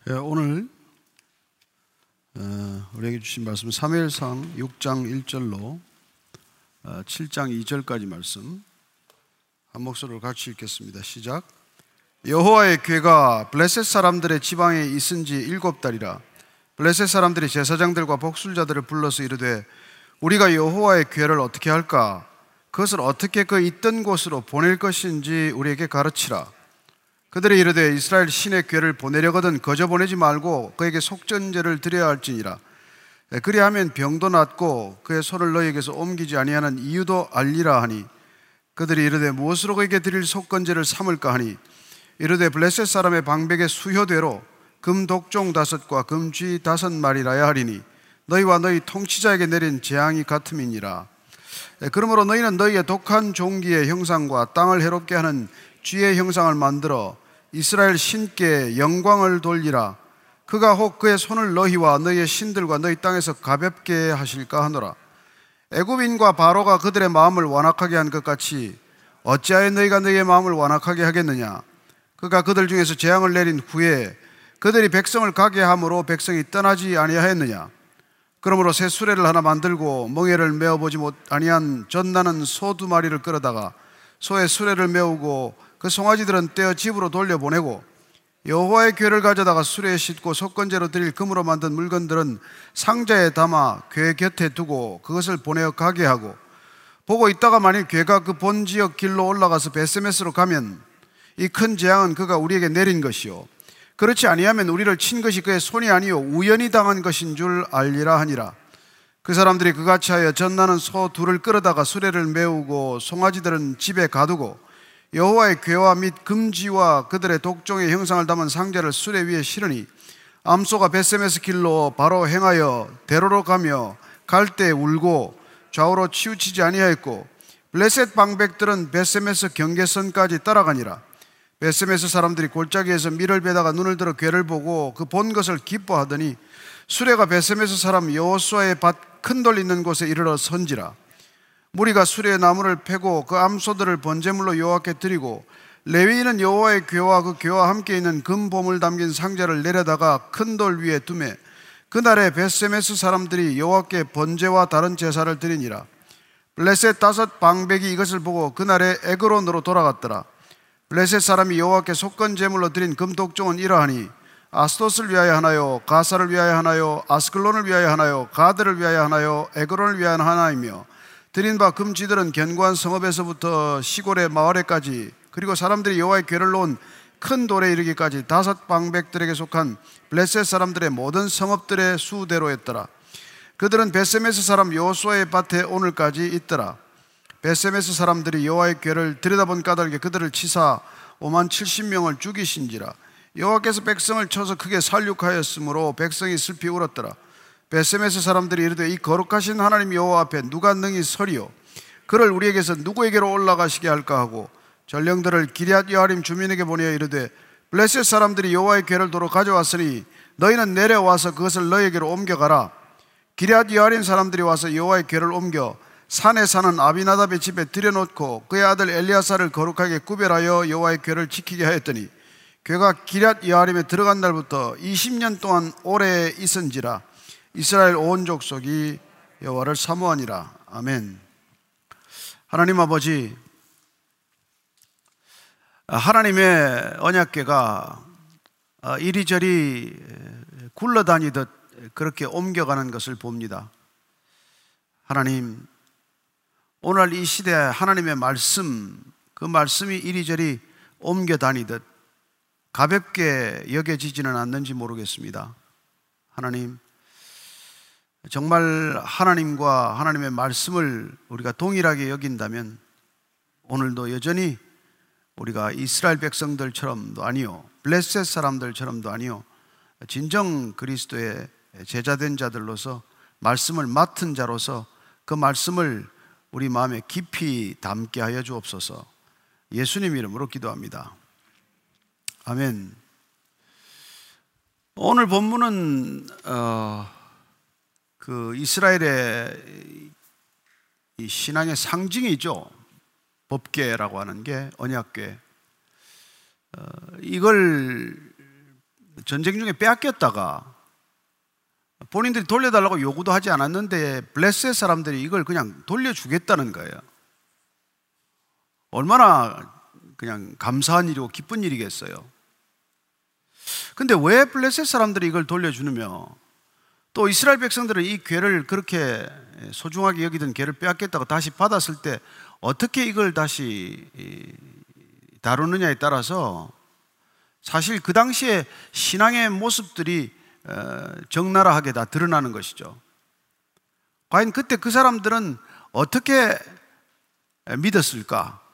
오늘 우리에게 주신 말씀 사무엘상 6장 1절로 7장 2절까지 말씀 한 목소리로 같이 읽겠습니다. 시작. 여호와의 궤가 블레셋 사람들의 지방에 있은 지 7달이라. 블레셋 사람들이 제사장들과 복술자들을 불러서 이르되 우리가 여호와의 궤를 어떻게 할까? 그것을 어떻게 그 있던 곳으로 보낼 것인지 우리에게 가르치라. 그들이 이르되 이스라엘 신의 궤를 보내려거든 거저 보내지 말고 그에게 속전제를 드려야 할지니라. 그리하면 병도 낫고 그의 손을 너희에게서 옮기지 아니하는 이유도 알리라 하니, 그들이 이르되 무엇으로 그에게 드릴 속건제를 삼을까 하니, 이르되 블레셋 사람의 방백의 수효대로 금 독종 5과 금 쥐 5마리라야 하리니 너희와 너희 통치자에게 내린 재앙이 같음이니라. 그러므로 너희는 너희의 독한 종기의 형상과 땅을 해롭게 하는 쥐의 형상을 만들어 이스라엘 신께 영광을 돌리라. 그가 혹 그의 손을 너희와 너희의 신들과 너희 땅에서 가볍게 하실까 하노라. 애굽인과 바로가 그들의 마음을 완악하게 한 것 같이 어찌하여 너희가 너희의 마음을 완악하게 하겠느냐. 그가 그들 중에서 재앙을 내린 후에 그들이 백성을 가게 함으로 백성이 떠나지 아니하였느냐. 그러므로 새 수레를 하나 만들고 멍에를 메어보지 아니한 젖나는 소 2마리를 끌어다가 소의 수레를 메우고 그 송아지들은 떼어 집으로 돌려보내고, 여호와의 궤를 가져다가 수레에 싣고 속건제로 드릴 금으로 만든 물건들은 상자에 담아 궤 곁에 두고 그것을 보내어 가게 하고, 보고 있다가 만일 궤가 그 본 지역 길로 올라가서 베세메스로 가면 이 큰 재앙은 그가 우리에게 내린 것이요 그렇지 아니하면 우리를 친 것이 그의 손이 아니요 우연히 당한 것인 줄 알리라 하니라. 그 사람들이 그같이 하여 젖나는 소 2를 끌어다가 수레를 메우고 송아지들은 집에 가두고 여호와의 궤와 및 금지와 그들의 독종의 형상을 담은 상자를 수레 위에 실으니, 암소가 베세메스 길로 바로 행하여 대로로 가며 갈 때 울고 좌우로 치우치지 아니하였고, 블레셋 방백들은 베세메스 경계선까지 따라가니라. 베세메스 사람들이 골짜기에서 밀을 베다가 눈을 들어 궤를 보고 그 본 것을 기뻐하더니 수레가 베세메스 사람 여호수아의 밭 큰 돌 있는 곳에 이르러 선지라. 무리가 수레의 나무를 패고 그 암소들을 번제물로 여호와께 드리고, 레위인은 여호와의 궤와 그 궤와 함께 있는 금 보물 담긴 상자를 내려다가 큰 돌 위에 두매 그날에 베세메스 사람들이 여호와께 번제와 다른 제사를 드리니라. 블레셋 5 방백이 이것을 보고 그날에 에그론으로 돌아갔더라. 블레셋 사람이 여호와께 속건 제물로 드린 금독종은 이러하니, 아스돗을 위하여 하나요, 가사를 위하여 하나요, 아스클론을 위하여 하나요, 가드를 위하여 하나요, 에그론을 위하여 하나이며, 드린 바 금쥐들은 견고한 성읍에서부터 시골의 마을에까지, 그리고 사람들이 여호와의 궤를 놓은 큰 돌에 이르기까지 5 방백들에게 속한 블레셋 사람들의 모든 성읍들의 수대로였더라. 그들은 베세메스 사람 여호수아의 밭에 오늘까지 있더라. 베세메스 사람들이 여호와의 궤를 들여다본 까닭에 그들을 치사 50,070명을 죽이신지라. 여호와께서 백성을 쳐서 크게 살육하였으므로 백성이 슬피 울었더라. 베세메스 사람들이 이르되 이 거룩하신 하나님 여호와 앞에 누가 능히 서리요? 그를 우리에게서 누구에게로 올라가시게 할까 하고 전령들을 기럇 여아림 주민에게 보내어 이르되 블레셋 사람들이 여호와의 궤를 도로 가져왔으니 너희는 내려와서 그것을 너희에게로 옮겨가라. 기럇 여아림 사람들이 와서 여호와의 궤를 옮겨 산에 사는 아비나답의 집에 들여놓고 그의 아들 엘리야사를 거룩하게 구별하여 여호와의 궤를 지키게 하였더니, 궤가 기럇 여아림에 들어간 날부터 20년 동안 오래 있은지라. 이스라엘 온 족속이 여호와를 사모하니라. 아멘. 하나님 아버지, 하나님의 언약궤가 이리저리 굴러다니듯 그렇게 옮겨가는 것을 봅니다. 하나님, 오늘 이 시대 하나님의 말씀, 그 말씀이 이리저리 옮겨다니듯 가볍게 여겨지지는 않는지 모르겠습니다. 하나님, 정말 하나님과 하나님의 말씀을 우리가 동일하게 여긴다면 오늘도 여전히 우리가 이스라엘 백성들처럼도 아니요, 블레셋 사람들처럼도 아니요, 진정 그리스도의 제자된 자들로서 말씀을 맡은 자로서 그 말씀을 우리 마음에 깊이 담게 하여 주옵소서. 예수님 이름으로 기도합니다. 아멘. 오늘 본문은 그 이스라엘의 이 신앙의 상징이죠. 법궤라고 하는 게 언약궤. 이걸 전쟁 중에 빼앗겼다가 본인들이 돌려달라고 요구도 하지 않았는데 블레셋 사람들이 이걸 그냥 돌려주겠다는 거예요. 얼마나 그냥 감사한 일이고 기쁜 일이겠어요. 근데 왜 블레셋 사람들이 이걸 돌려주느며 또 이스라엘 백성들은 이 궤를 그렇게 소중하게 여기던 궤를 빼앗겼다고 다시 받았을 때 어떻게 이걸 다시 다루느냐에 따라서 사실 그 당시에 신앙의 모습들이 적나라하게 다 드러나는 것이죠. 과연 그때 그 사람들은 어떻게 믿었을까?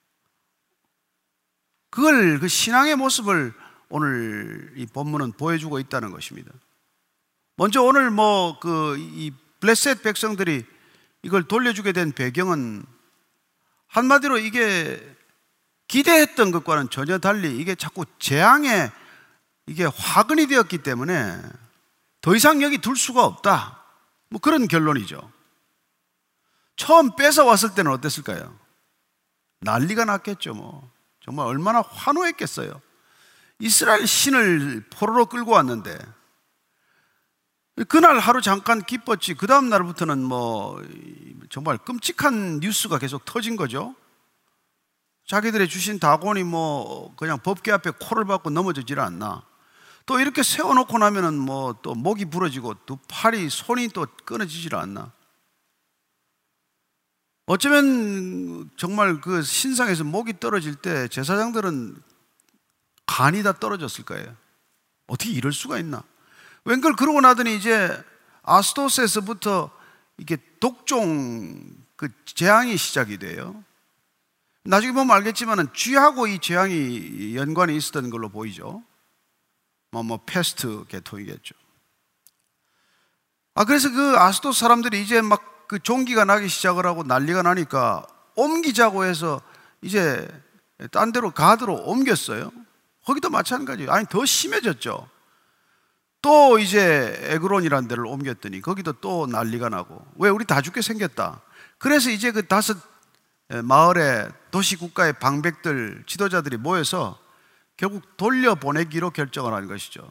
그걸, 그 신앙의 모습을 오늘 이 본문은 보여주고 있다는 것입니다. 먼저 오늘 이 블레셋 백성들이 이걸 돌려주게 된 배경은 한마디로 이게 기대했던 것과는 전혀 달리 이게 자꾸 재앙에 이게 화근이 되었기 때문에 더 이상 여기 둘 수가 없다. 그런 결론이죠. 처음 뺏어왔을 때는 어땠을까요? 난리가 났겠죠. 정말 얼마나 환호했겠어요. 이스라엘 신을 포로로 끌고 왔는데 그날 하루 잠깐 기뻤지 그 다음 날부터는 정말 끔찍한 뉴스가 계속 터진 거죠. 자기들의 주신 다곤이 그냥 법궤 앞에 코를 박고 넘어지질 않나. 또 이렇게 세워놓고 나면은 또 목이 부러지고 두 팔이 손이 또 끊어지질 않나. 어쩌면 정말 그 신상에서 목이 떨어질 때 제사장들은 간이 다 떨어졌을 거예요. 어떻게 이럴 수가 있나. 웬걸 그러고 나더니 이제 아스도스에서부터 이게 독종 그 재앙이 시작이 돼요. 나중에 보면 알겠지만은 쥐하고 이 재앙이 연관이 있었던 걸로 보이죠. 패스트 계통이겠죠. 그래서 그 아스도스 사람들이 이제 막 그 종기가 나기 시작을 하고 난리가 나니까 옮기자고 해서 이제 딴 데로 가드로 옮겼어요. 거기도 마찬가지예요. 더 심해졌죠. 또 이제 에그론이라는 데를 옮겼더니 거기도 또 난리가 나고 왜 우리 다 죽게 생겼다. 그래서 이제 그 5 마을의 도시국가의 방백들 지도자들이 모여서 결국 돌려보내기로 결정을 한 것이죠.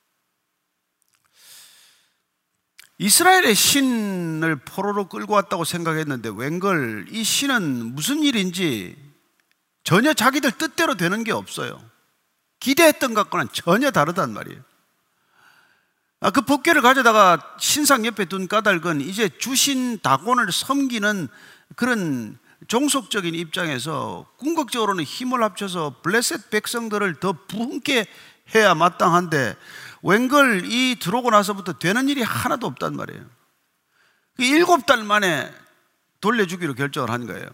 이스라엘의 신을 포로로 끌고 왔다고 생각했는데 웬걸 이 신은 무슨 일인지 전혀 자기들 뜻대로 되는 게 없어요. 기대했던 것과는 전혀 다르단 말이에요. 그 법궤를 가져다가 신상 옆에 둔 까닭은 이제 주신 다곤을 섬기는 그런 종속적인 입장에서 궁극적으로는 힘을 합쳐서 블레셋 백성들을 더 부흥케 해야 마땅한데 웬걸 이 들어오고 나서부터 되는 일이 하나도 없단 말이에요. 7달 만에 돌려주기로 결정을 한 거예요.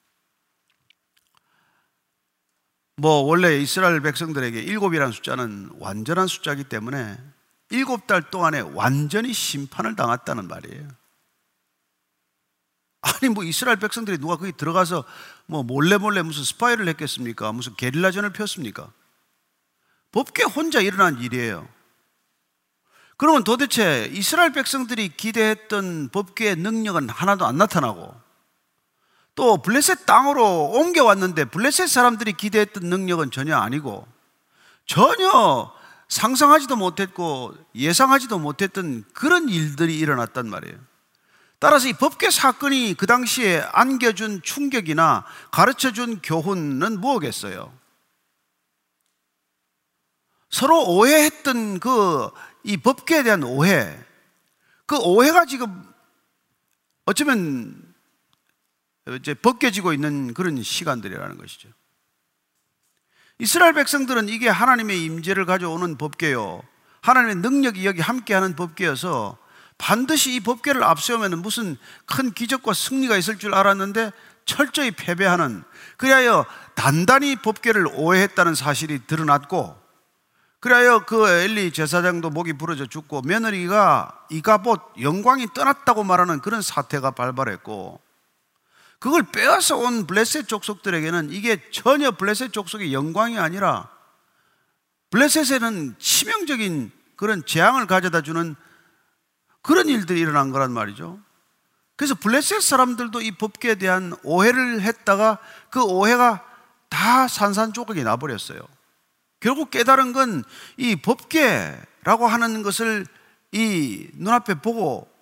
원래 이스라엘 백성들에게 7이라는 숫자는 완전한 숫자이기 때문에 7달 동안에 완전히 심판을 당했다는 말이에요. 이스라엘 백성들이 누가 거기 들어가서 몰래 무슨 스파이를 했겠습니까? 무슨 게릴라전을 폈습니까? 법궤 혼자 일어난 일이에요. 그러면 도대체 이스라엘 백성들이 기대했던 법궤의 능력은 하나도 안 나타나고 또 블레셋 땅으로 옮겨왔는데 블레셋 사람들이 기대했던 능력은 전혀 아니고 전혀 상상하지도 못했고 예상하지도 못했던 그런 일들이 일어났단 말이에요. 따라서 이 법궤 사건이 그 당시에 안겨준 충격이나 가르쳐준 교훈은 뭐겠어요? 서로 오해했던 이 법궤에 대한 오해, 그 오해가 지금 어쩌면 이제 벗겨지고 있는 그런 시간들이라는 것이죠. 이스라엘 백성들은 이게 하나님의 임재를 가져오는 법궤요, 하나님의 능력이 여기 함께하는 법궤여서 반드시 이 법궤를 앞세우면 무슨 큰 기적과 승리가 있을 줄 알았는데 철저히 패배하는, 그리하여 단단히 법궤를 오해했다는 사실이 드러났고, 그리하여 그 엘리 제사장도 목이 부러져 죽고 며느리가 이가봇 영광이 떠났다고 말하는 그런 사태가 발발했고, 그걸 빼앗아 온 블레셋 족속들에게는 이게 전혀 블레셋 족속의 영광이 아니라 블레셋에는 치명적인 그런 재앙을 가져다 주는 그런 일들이 일어난 거란 말이죠. 그래서 블레셋 사람들도 이 법궤에 대한 오해를 했다가 그 오해가 다 산산조각이 나버렸어요. 결국 깨달은 건 이 법궤라고 하는 것을 이 눈앞에 보고,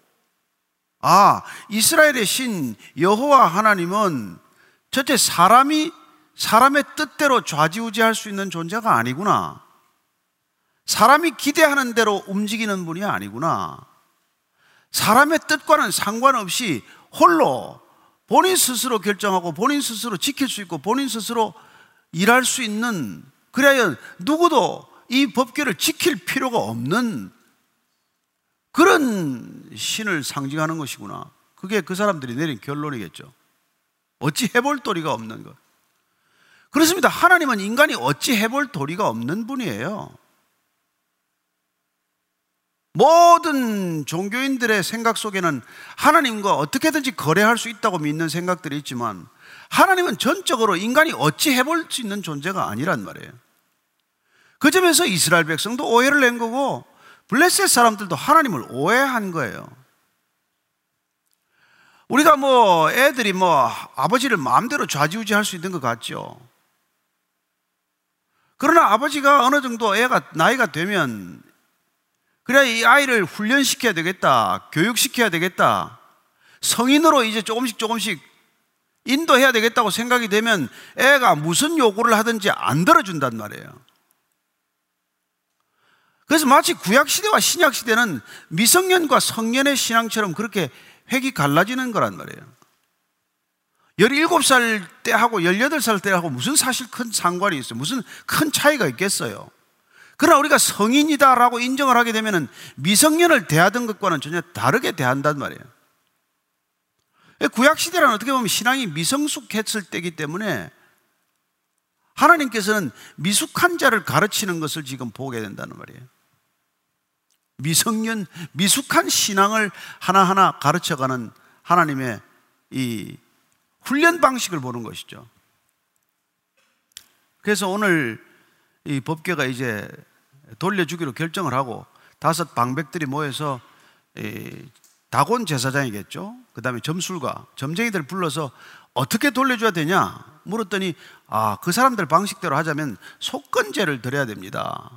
이스라엘의 신 여호와 하나님은 첫째 사람의 뜻대로 좌지우지할 수 있는 존재가 아니구나. 사람이 기대하는 대로 움직이는 분이 아니구나. 사람의 뜻과는 상관없이 홀로 본인 스스로 결정하고 본인 스스로 지킬 수 있고 본인 스스로 일할 수 있는, 그래야 누구도 이 법궤를 지킬 필요가 없는 그런 신을 상징하는 것이구나. 그게 그 사람들이 내린 결론이겠죠. 어찌 해볼 도리가 없는 것. 그렇습니다. 하나님은 인간이 어찌 해볼 도리가 없는 분이에요. 모든 종교인들의 생각 속에는 하나님과 어떻게든지 거래할 수 있다고 믿는 생각들이 있지만, 하나님은 전적으로 인간이 어찌 해볼 수 있는 존재가 아니란 말이에요. 그 점에서 이스라엘 백성도 오해를 낸 거고, 블레셋 사람들도 하나님을 오해한 거예요. 우리가 애들이 아버지를 마음대로 좌지우지할 수 있는 것 같죠. 그러나 아버지가 어느 정도 애가 나이가 되면, 그래야 이 아이를 훈련시켜야 되겠다, 교육시켜야 되겠다, 성인으로 이제 조금씩 인도해야 되겠다고 생각이 되면 애가 무슨 요구를 하든지 안 들어준단 말이에요. 그래서 마치 구약시대와 신약시대는 미성년과 성년의 신앙처럼 그렇게 획이 갈라지는 거란 말이에요. 17살 때하고 18살 때하고 무슨 사실 큰 상관이 있어요? 무슨 큰 차이가 있겠어요? 그러나 우리가 성인이다라고 인정을 하게 되면 미성년을 대하던 것과는 전혀 다르게 대한단 말이에요. 구약시대는 어떻게 보면 신앙이 미성숙했을 때이기 때문에 하나님께서는 미숙한 자를 가르치는 것을 지금 보게 된다는 말이에요. 미숙한 신앙을 하나하나 가르쳐가는 하나님의 이 훈련 방식을 보는 것이죠. 그래서 오늘 이 법궤가 이제 돌려주기로 결정을 하고 5 방백들이 모여서 다곤 제사장이겠죠. 그 다음에 점술가, 점쟁이들 불러서 어떻게 돌려줘야 되냐 물었더니 그 사람들 방식대로 하자면 속건제를 드려야 됩니다.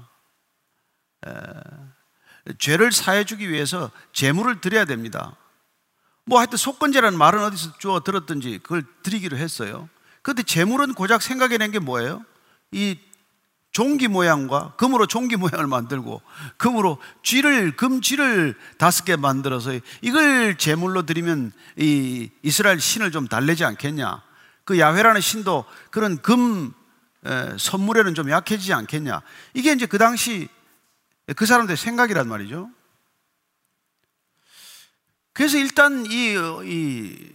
죄를 사해주기 위해서 제물을 드려야 됩니다. 하여튼 속건제라는 말은 어디서 주워 들었든지 그걸 드리기로 했어요. 그런데 제물은 고작 생각해낸 게 뭐예요? 이 종기 모양과 금으로 종기 모양을 만들고 금으로 금쥐를 5개 만들어서 이걸 제물로 드리면 이 이스라엘 신을 좀 달래지 않겠냐, 그 야훼라는 신도 그런 금 선물에는 좀 약해지지 않겠냐, 이게 이제 그 당시 그 사람들의 생각이란 말이죠. 그래서 일단 이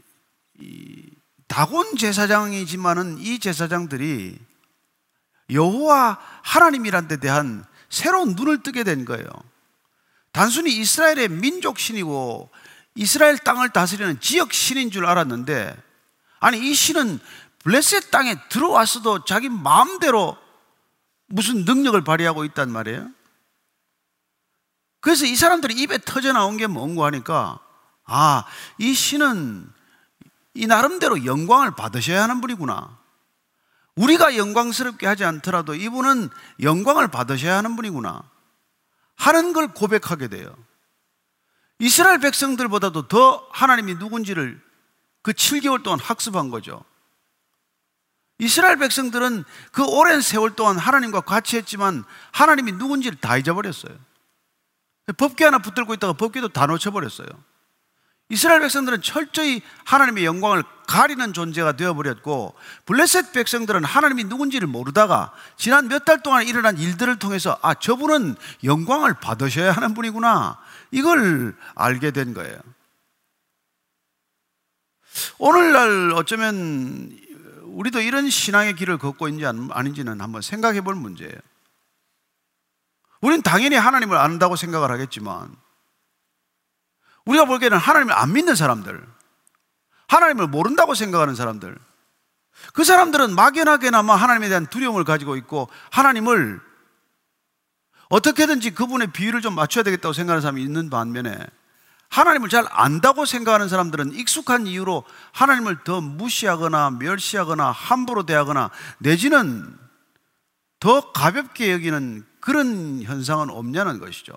다곤 제사장이지만은 이 제사장들이 여호와 하나님이란 데 대한 새로운 눈을 뜨게 된 거예요. 단순히 이스라엘의 민족 신이고 이스라엘 땅을 다스리는 지역 신인 줄 알았는데, 아니 이 신은 블레셋 땅에 들어왔어도 자기 마음대로 무슨 능력을 발휘하고 있단 말이에요. 그래서 이 사람들이 입에 터져 나온 게 뭔고 하니까 이 신은 이 나름대로 영광을 받으셔야 하는 분이구나, 우리가 영광스럽게 하지 않더라도 이분은 영광을 받으셔야 하는 분이구나 하는 걸 고백하게 돼요. 이스라엘 백성들보다도 더 하나님이 누군지를 그 7개월 동안 학습한 거죠. 이스라엘 백성들은 그 오랜 세월 동안 하나님과 같이 했지만 하나님이 누군지를 다 잊어버렸어요. 법궤 하나 붙들고 있다가 법궤도 다 놓쳐버렸어요. 이스라엘 백성들은 철저히 하나님의 영광을 가리는 존재가 되어버렸고, 블레셋 백성들은 하나님이 누군지를 모르다가 지난 몇 달 동안 일어난 일들을 통해서 저분은 영광을 받으셔야 하는 분이구나, 이걸 알게 된 거예요. 오늘날 어쩌면 우리도 이런 신앙의 길을 걷고 있는지 아닌지는 한번 생각해 볼 문제예요. 우리는 당연히 하나님을 안다고 생각을 하겠지만, 우리가 보기에는 하나님을 안 믿는 사람들, 하나님을 모른다고 생각하는 사람들, 그 사람들은 막연하게나마 하나님에 대한 두려움을 가지고 있고 하나님을 어떻게든지 그분의 비율을 좀 맞춰야 되겠다고 생각하는 사람이 있는 반면에, 하나님을 잘 안다고 생각하는 사람들은 익숙한 이유로 하나님을 더 무시하거나 멸시하거나 함부로 대하거나 내지는 더 가볍게 여기는 그런 현상은 없냐는 것이죠.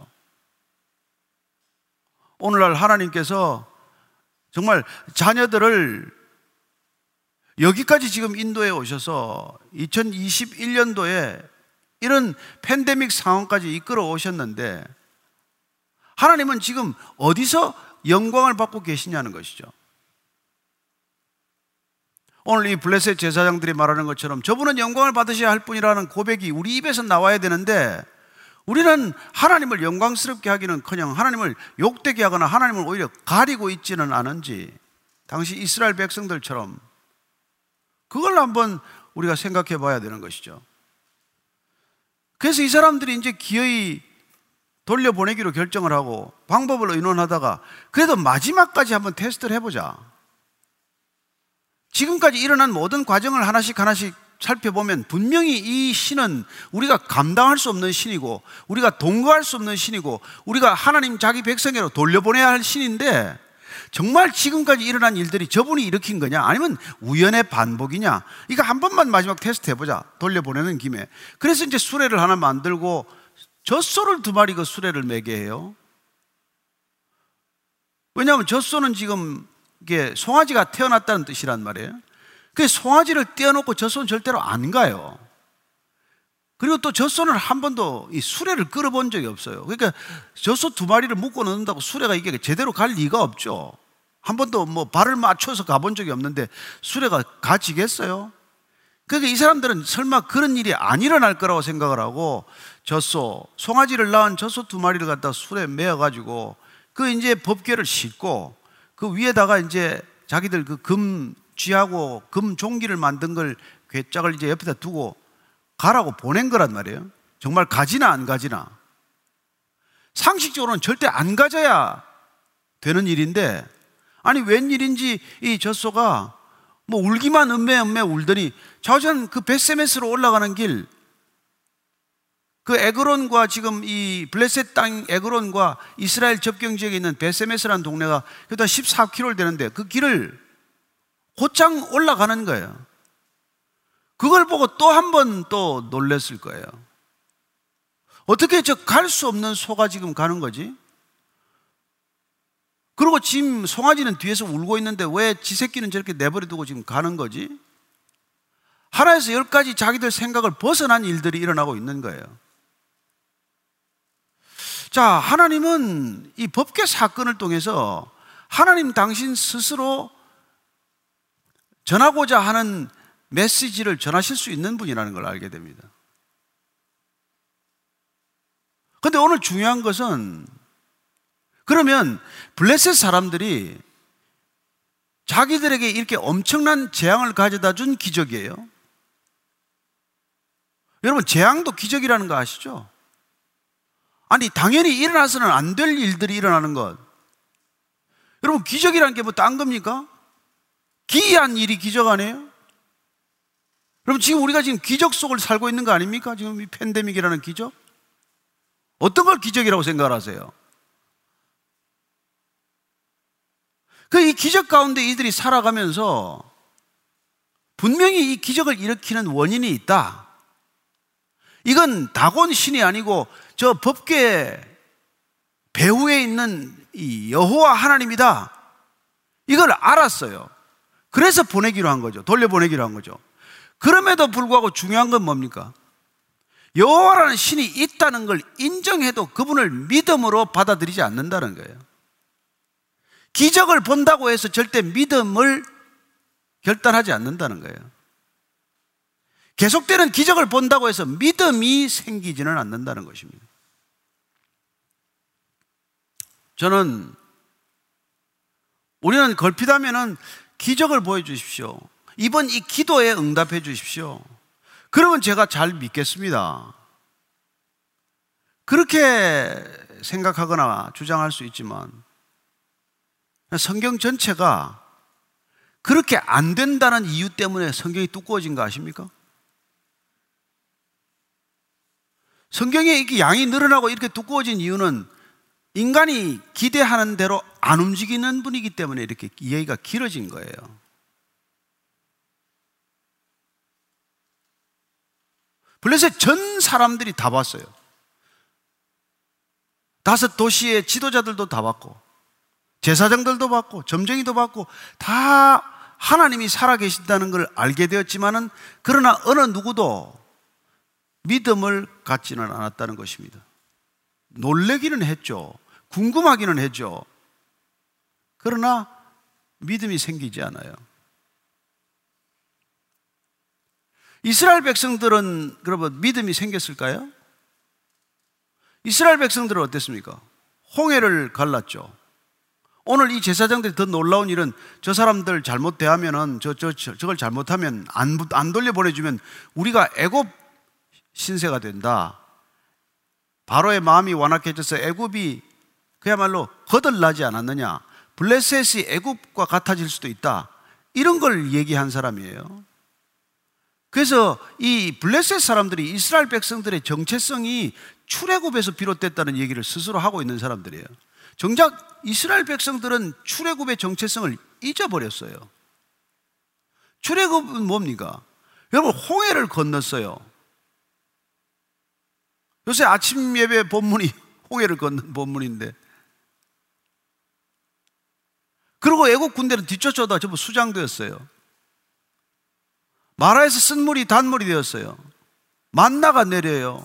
오늘날 하나님께서 정말 자녀들을 여기까지 지금 인도에 오셔서 2021년도에 이런 팬데믹 상황까지 이끌어 오셨는데 하나님은 지금 어디서 영광을 받고 계시냐는 것이죠. 오늘 이 블레셋 제사장들이 말하는 것처럼 저분은 영광을 받으셔야 할 분이라는 고백이 우리 입에서 나와야 되는데 우리는 하나님을 영광스럽게 하기는커녕 하나님을 욕되게 하거나 하나님을 오히려 가리고 있지는 않은지 당시 이스라엘 백성들처럼 그걸 한번 우리가 생각해 봐야 되는 것이죠. 그래서 이 사람들이 이제 기어이 돌려보내기로 결정을 하고 방법을 의논하다가 그래도 마지막까지 한번 테스트를 해보자. 지금까지 일어난 모든 과정을 하나씩 살펴보면 분명히 이 신은 우리가 감당할 수 없는 신이고 우리가 동거할 수 없는 신이고 우리가 하나님 자기 백성으로 돌려보내야 할 신인데 정말 지금까지 일어난 일들이 저분이 일으킨 거냐 아니면 우연의 반복이냐 이거 한 번만 마지막 테스트 해보자. 돌려보내는 김에. 그래서 이제 수레를 하나 만들고 젖소를 2마리 그 수레를 매게 해요. 왜냐하면 젖소는 지금 이게 송아지가 태어났다는 뜻이란 말이에요. 그 송아지를 떼어놓고 젖소는 절대로 안 가요. 그리고 또 젖소는 한 번도 이 수레를 끌어본 적이 없어요. 그러니까 젖소 2마리를 묶고 넣는다고 수레가 이게 제대로 갈 리가 없죠. 한 번도 뭐 발을 맞춰서 가본 적이 없는데 수레가 가지겠어요? 그러니까 이 사람들은 설마 그런 일이 안 일어날 거라고 생각을 하고 젖소, 송아지를 낳은 젖소 2마리를 갖다 수레에 메어가지고 그 이제 법궤를 싣고 그 위에다가 이제 자기들 그 금 쥐하고 금 종기를 만든 걸 괴짝을 이제 옆에다 두고 가라고 보낸 거란 말이에요. 정말 가지나 안 가지나. 상식적으로는 절대 안 가져야 되는 일인데 아니 웬일인지 이 젖소가 뭐 울기만 음매 울더니 좌우전 그 벳세메스로 올라가는 길 그 에그론과 지금 이 블레셋 땅 에그론과 이스라엘 접경 지역에 있는 벳세메스라는 동네가 그다 14km 되는데 그 길을 곧장 올라가는 거예요. 그걸 보고 또 한 번 또 놀랬을 거예요. 어떻게 저 갈 수 없는 소가 지금 가는 거지? 그리고 지금 송아지는 뒤에서 울고 있는데 왜 지 새끼는 저렇게 내버려 두고 지금 가는 거지? 하나에서 10가지 자기들 생각을 벗어난 일들이 일어나고 있는 거예요. 자, 하나님은 이 법궤 사건을 통해서 하나님 당신 스스로 전하고자 하는 메시지를 전하실 수 있는 분이라는 걸 알게 됩니다. 그런데 오늘 중요한 것은 그러면 블레셋 사람들이 자기들에게 이렇게 엄청난 재앙을 가져다 준 기적이에요. 여러분 재앙도 기적이라는 거 아시죠? 아니 당연히 일어나서는 안 될 일들이 일어나는 것. 여러분 기적이라는 게 뭐 딴 겁니까? 기이한 일이 기적 아니에요? 여러분 지금 우리가 지금 기적 속을 살고 있는 거 아닙니까? 지금 이 팬데믹이라는 기적? 어떤 걸 기적이라고 생각을 하세요? 그 이 기적 가운데 이들이 살아가면서 분명히 이 기적을 일으키는 원인이 있다. 이건 다곤 신이 아니고 저 법궤 배후에 있는 이 여호와 하나님이다. 이걸 알았어요. 그래서 보내기로 한 거죠. 돌려보내기로 한 거죠. 그럼에도 불구하고 중요한 건 뭡니까? 여호와라는 신이 있다는 걸 인정해도 그분을 믿음으로 받아들이지 않는다는 거예요. 기적을 본다고 해서 절대 믿음을 결단하지 않는다는 거예요. 계속되는 기적을 본다고 해서 믿음이 생기지는 않는다는 것입니다. 저는 우리는 걸핏하면은 기적을 보여주십시오. 이번 이 기도에 응답해 주십시오. 그러면 제가 잘 믿겠습니다. 그렇게 생각하거나 주장할 수 있지만 성경 전체가 그렇게 안 된다는 이유 때문에 성경이 두꺼워진 거 아십니까? 성경에 이렇게 양이 늘어나고 이렇게 두꺼워진 이유는 인간이 기대하는 대로 안 움직이는 분이기 때문에 이렇게 이야기가 길어진 거예요. 블레셋 전 사람들이 다 봤어요. 5도시의 지도자들도 다 봤고, 제사장들도 봤고, 점쟁이도 봤고, 다 하나님이 살아계신다는 걸 알게 되었지만은, 그러나 어느 누구도 믿음을 갖지는 않았다는 것입니다. 놀래기는 했죠. 궁금하기는 했죠. 그러나 믿음이 생기지 않아요. 이스라엘 백성들은 그러면 믿음이 생겼을까요? 이스라엘 백성들은 어땠습니까? 홍해를 갈랐죠. 오늘 이 제사장들이 더 놀라운 일은, 저 사람들 잘못 대하면은, 저걸 잘못하면 안 돌려보내주면 우리가 애굽 신세가 된다. 바로의 마음이 완악해져서 애굽이 그야말로 거들나지 않았느냐, 블레셋이 애굽과 같아질 수도 있다, 이런 걸 얘기한 사람이에요. 그래서 이 블레셋 사람들이 이스라엘 백성들의 정체성이 출애굽에서 비롯됐다는 얘기를 스스로 하고 있는 사람들이에요. 정작 이스라엘 백성들은 출애굽의 정체성을 잊어버렸어요. 출애굽은 뭡니까? 여러분, 홍해를 건넜어요. 요새 아침 예배 본문이 홍해를 건넌 본문인데, 그리고 애국 군대는 뒤쫓아오다가 전부 수장되었어요. 마라에서 쓴 물이 단물이 되었어요. 만나가 내려요.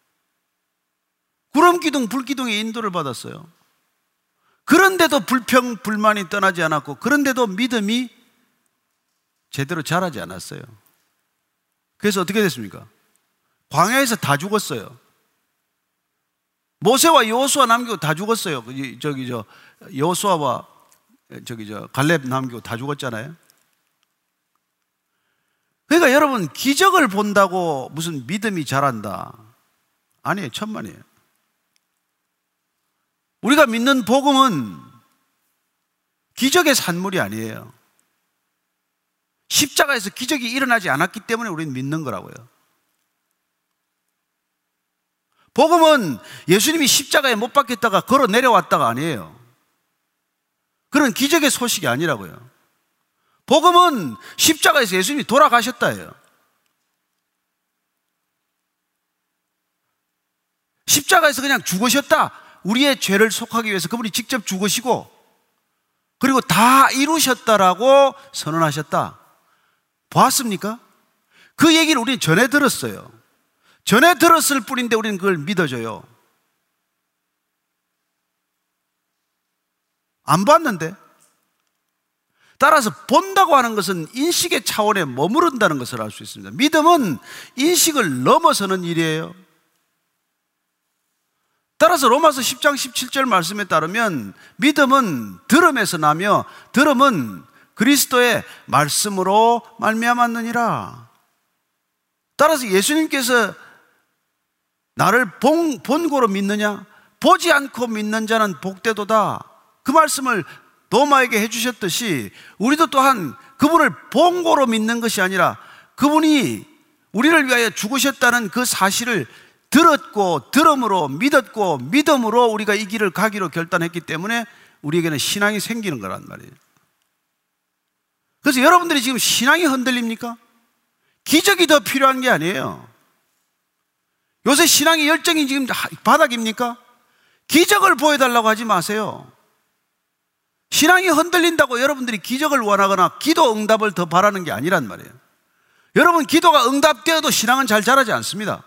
구름 기둥, 불 기둥의 인도를 받았어요. 그런데도 불평, 불만이 떠나지 않았고, 그런데도 믿음이 제대로 자라지 않았어요. 그래서 어떻게 됐습니까? 광야에서 다 죽었어요. 모세와 여호수아 남기고 다 죽었어요. 여호수아와 갈렙 남기고 다 죽었잖아요. 그러니까 여러분, 기적을 본다고 무슨 믿음이 자란다? 아니에요. 천만이에요. 우리가 믿는 복음은 기적의 산물이 아니에요. 십자가에서 기적이 일어나지 않았기 때문에 우리는 믿는 거라고요. 복음은 예수님이 십자가에 못 박혔다가 걸어 내려왔다가 아니에요. 그런 기적의 소식이 아니라고요. 복음은 십자가에서 예수님이 돌아가셨다예요. 십자가에서 그냥 죽으셨다. 우리의 죄를 속하기 위해서 그분이 직접 죽으시고, 그리고 다 이루셨다라고 선언하셨다. 보았습니까? 그 얘기를 우리는 전해 들었어요. 전해 들었을 뿐인데 우리는 그걸 믿어줘요. 안 봤는데. 따라서 본다고 하는 것은 인식의 차원에 머무른다는 것을 알 수 있습니다. 믿음은 인식을 넘어서는 일이에요. 따라서 로마서 10장 17절 말씀에 따르면 믿음은 들음에서 나며 들음은 그리스도의 말씀으로 말미암았느니라. 따라서 예수님께서 나를 본고로 믿느냐, 보지 않고 믿는 자는 복되도다, 그 말씀을 도마에게 해주셨듯이 우리도 또한 그분을 본고로 믿는 것이 아니라 그분이 우리를 위하여 죽으셨다는 그 사실을 들었고, 들음으로 믿었고, 믿음으로 우리가 이 길을 가기로 결단했기 때문에 우리에게는 신앙이 생기는 거란 말이에요. 그래서 여러분들이 지금 신앙이 흔들립니까? 기적이 더 필요한 게 아니에요. 요새 신앙의 열정이 지금 바닥입니까? 기적을 보여달라고 하지 마세요. 신앙이 흔들린다고 여러분들이 기적을 원하거나 기도 응답을 더 바라는 게 아니란 말이에요. 여러분, 기도가 응답되어도 신앙은 잘 자라지 않습니다.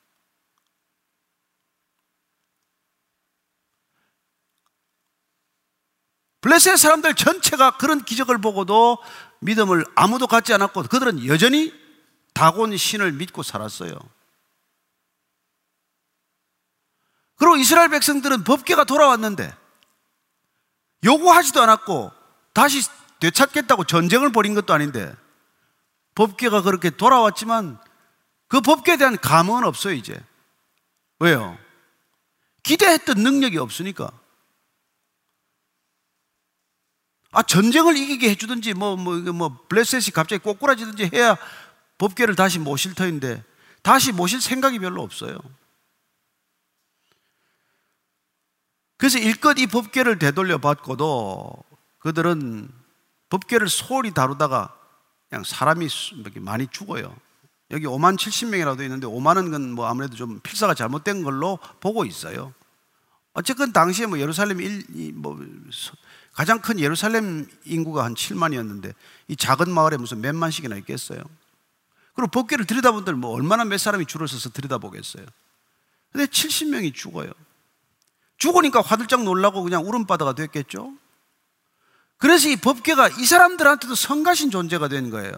블레셋 사람들 전체가 그런 기적을 보고도 믿음을 아무도 갖지 않았고, 그들은 여전히 다곤 신을 믿고 살았어요. 그리고 이스라엘 백성들은 법궤가 돌아왔는데 요구하지도 않았고 다시 되찾겠다고 전쟁을 벌인 것도 아닌데 법궤가 그렇게 돌아왔지만 그 법궤에 대한 감흥은 없어요. 이제 왜요? 기대했던 능력이 없으니까. 전쟁을 이기게 해주든지 블레셋이 갑자기 꼬꾸라지든지 해야 법궤를 다시 모실 터인데 다시 모실 생각이 별로 없어요. 그래서 일껏 이 법궤를 되돌려 받고도 그들은 법궤를 소홀히 다루다가 그냥 사람이 많이 죽어요. 여기 5만 70명이라도 있는데 5만은 건 뭐 아무래도 좀 필사가 잘못된 걸로 보고 있어요. 어쨌든 당시에 뭐 예루살렘 가장 큰 예루살렘 인구가 한 7만이었는데 이 작은 마을에 무슨 몇만씩이나 있겠어요. 그리고 법궤를 들여다본들 뭐 얼마나 몇 사람이 줄을 서서 들여다보겠어요. 근데 70명이 죽어요. 죽으니까 화들짝 놀라고 그냥 울음바다가 됐겠죠. 그래서 이 법궤가 이 사람들한테도 성가신 존재가 된 거예요.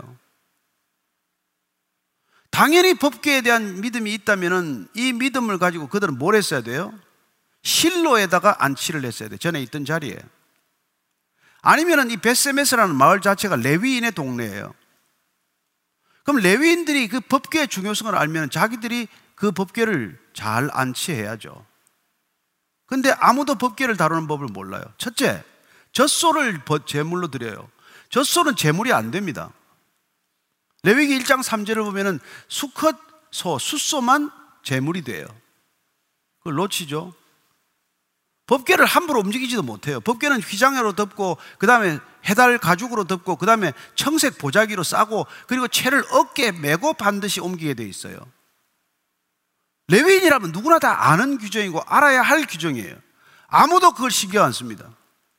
당연히 법궤에 대한 믿음이 있다면 이 믿음을 가지고 그들은 뭘 했어야 돼요? 실로에다가 안치를 했어야 돼요. 전에 있던 자리에. 아니면 이 벳세메스라는 마을 자체가 레위인의 동네예요. 그럼 레위인들이 그 법궤의 중요성을 알면 자기들이 그 법궤를 잘 안치해야죠. 근데 아무도 법궤를 다루는 법을 몰라요. 첫째, 젖소를 제물로 드려요. 젖소는 제물이 안 됩니다. 레위기 1장 3절을 보면은 수컷 소, 숫소만 제물이 돼요. 그걸 놓치죠. 법궤를 함부로 움직이지도 못해요. 법궤는 휘장으로 덮고 그 다음에 해달 가죽으로 덮고 그 다음에 청색 보자기로 싸고 그리고 채를 어깨에 메고 반드시 옮기게 돼 있어요. 레위인이라면 누구나 다 아는 규정이고 알아야 할 규정이에요. 아무도 그걸 신경 안 씁니다.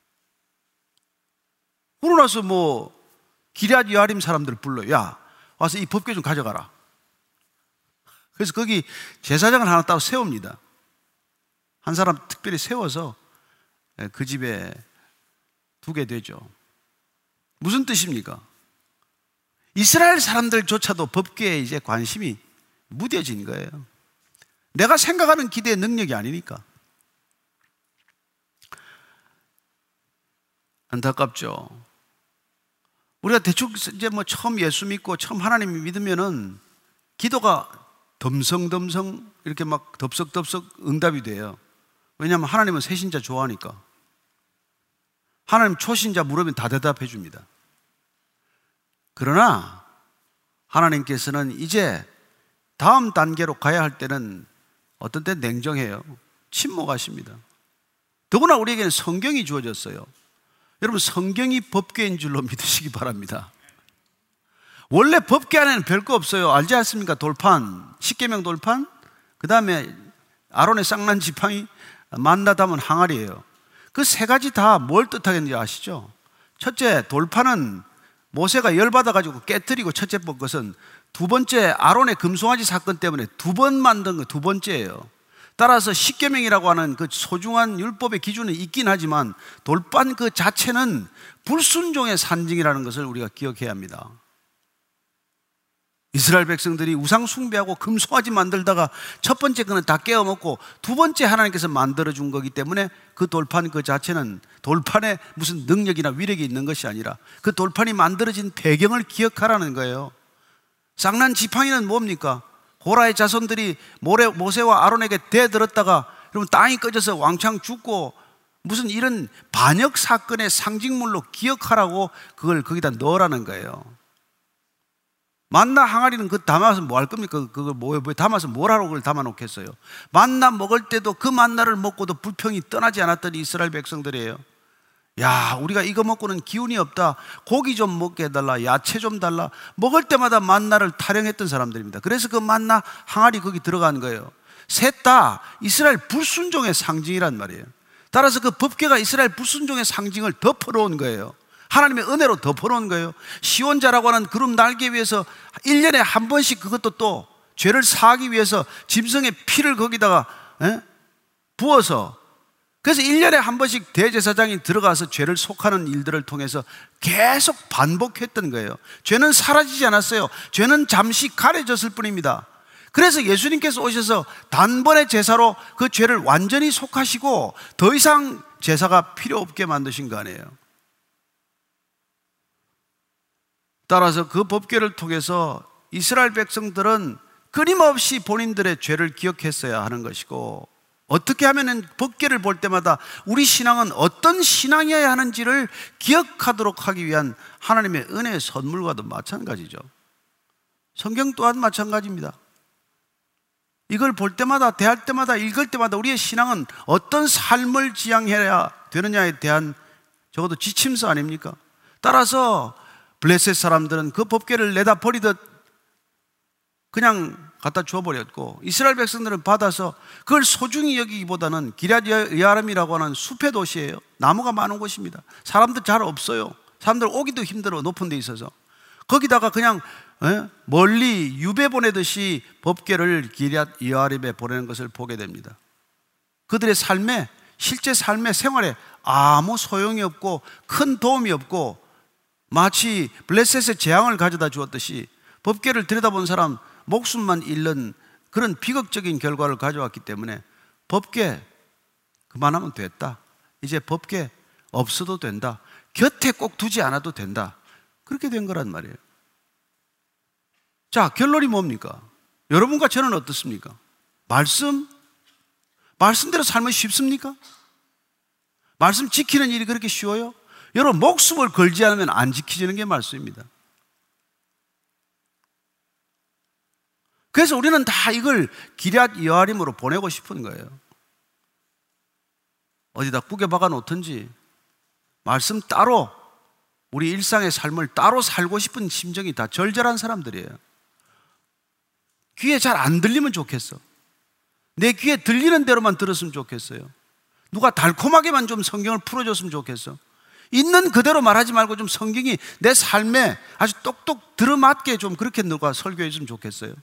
그러고 나서 뭐 기럇 여아림 사람들 불러요. 야, 와서 이 법궤 좀 가져가라. 그래서 거기 제사장을 하나 따로 세웁니다. 한 사람 특별히 세워서 그 집에 두게 되죠. 무슨 뜻입니까? 이스라엘 사람들조차도 법궤에 이제 관심이 무뎌진 거예요. 내가 생각하는 기대의 능력이 아니니까. 안타깝죠. 우리가 대충 이제 뭐 처음 예수 믿고 처음 하나님 믿으면은 기도가 덤성덤성 이렇게 막 덥석덥석 응답이 돼요. 왜냐하면 하나님은 새신자 좋아하니까. 하나님 초신자 물으면 다 대답해 줍니다. 그러나 하나님께서는 이제 다음 단계로 가야 할 때는 어떤 때 냉정해요. 침묵하십니다. 더구나 우리에게는 성경이 주어졌어요. 여러분, 성경이 법궤인 줄로 믿으시기 바랍니다. 원래 법궤 안에는 별거 없어요. 알지 않습니까? 돌판, 십계명 돌판, 그 다음에 아론의 쌍난 지팡이, 만나 담은 항아리예요. 그 세 가지 다 뭘 뜻하겠는지 아시죠? 첫째, 돌판은 모세가 열받아가지고 깨뜨리고 첫째 본 것은, 두 번째 아론의 금송아지 사건 때문에 두 번 만든 거 두 번째예요. 따라서 십계명이라고 하는 그 소중한 율법의 기준은 있긴 하지만 돌판 그 자체는 불순종의 산증이라는 것을 우리가 기억해야 합니다. 이스라엘 백성들이 우상 숭배하고 금송아지 만들다가 첫 번째 거는 다 깨어먹고 두 번째 하나님께서 만들어준 거기 때문에 그 돌판 그 자체는 돌판에 무슨 능력이나 위력이 있는 것이 아니라 그 돌판이 만들어진 배경을 기억하라는 거예요. 쌍난 지팡이는 뭡니까? 고라의 자손들이 모세와 아론에게 대들었다가 그러면 땅이 꺼져서 왕창 죽고 무슨 이런 반역 사건의 상징물로 기억하라고 그걸 거기다 넣으라는 거예요. 만나 항아리는 그 담아서 뭐 할 겁니까? 그걸 뭐 담아서 뭘 하라고 그걸 담아 놓겠어요? 만나 먹을 때도 그 만나를 먹고도 불평이 떠나지 않았던 이스라엘 백성들이에요. 야, 우리가 이거 먹고는 기운이 없다. 고기 좀 먹게 해달라. 야채 좀 달라. 먹을 때마다 만나를 타령했던 사람들입니다. 그래서 그 만나 항아리 거기 들어간 거예요. 셋 다 이스라엘 불순종의 상징이란 말이에요. 따라서 그 법궤가 이스라엘 불순종의 상징을 덮어놓은 거예요. 하나님의 은혜로 덮어놓은 거예요. 시온자라고 하는 구름 날개 위에서 1년에 한 번씩 그것도 또 죄를 사하기 위해서 짐승의 피를 거기다가 부어서, 그래서 1년에 한 번씩 대제사장이 들어가서 죄를 속하는 일들을 통해서 계속 반복했던 거예요. 죄는 사라지지 않았어요. 죄는 잠시 가려졌을 뿐입니다. 그래서 예수님께서 오셔서 단번에 제사로 그 죄를 완전히 속하시고 더 이상 제사가 필요 없게 만드신 거 아니에요. 따라서 그 법궤를 통해서 이스라엘 백성들은 끊임없이 본인들의 죄를 기억했어야 하는 것이고, 어떻게 하면 법궤를 볼 때마다 우리 신앙은 어떤 신앙이어야 하는지를 기억하도록 하기 위한 하나님의 은혜의 선물과도 마찬가지죠. 성경 또한 마찬가지입니다. 이걸 볼 때마다, 대할 때마다, 읽을 때마다 우리의 신앙은 어떤 삶을 지향해야 되느냐에 대한 적어도 지침서 아닙니까? 따라서 블레셋 사람들은 그 법궤를 내다 버리듯 그냥 갖다 줘버렸고, 이스라엘 백성들은 받아서 그걸 소중히 여기기보다는 기럇 여아림이라고 하는 숲의 도시예요. 나무가 많은 곳입니다. 사람들 잘 없어요. 사람들 오기도 힘들어, 높은 데 있어서. 거기다가 그냥 멀리 유배 보내듯이 법궤를 기럇 여아림에 보내는 것을 보게 됩니다. 그들의 삶에, 실제 삶의 생활에 아무 소용이 없고 큰 도움이 없고 마치 블레셋의 재앙을 가져다 주었듯이 법궤를 들여다본 사람 목숨만 잃는 그런 비극적인 결과를 가져왔기 때문에 법궤 그만하면 됐다. 이제 법궤 없어도 된다. 곁에 꼭 두지 않아도 된다. 그렇게 된 거란 말이에요. 자, 결론이 뭡니까? 여러분과 저는 어떻습니까? 말씀대로 살면 쉽습니까? 말씀 지키는 일이 그렇게 쉬워요? 여러분, 목숨을 걸지 않으면 안 지키지는 게 말씀입니다. 그래서 우리는 다 이걸 기럇 여아림으로 보내고 싶은 거예요. 어디다 구겨 박아 놓든지 말씀 따로, 우리 일상의 삶을 따로 살고 싶은 심정이 다 절절한 사람들이에요. 귀에 잘 안 들리면 좋겠어. 내 귀에 들리는 대로만 들었으면 좋겠어요. 누가 달콤하게만 좀 성경을 풀어줬으면 좋겠어. 있는 그대로 말하지 말고 좀 성경이 내 삶에 아주 똑똑 들어맞게 좀 그렇게 누가 설교해 줬으면 좋겠어요.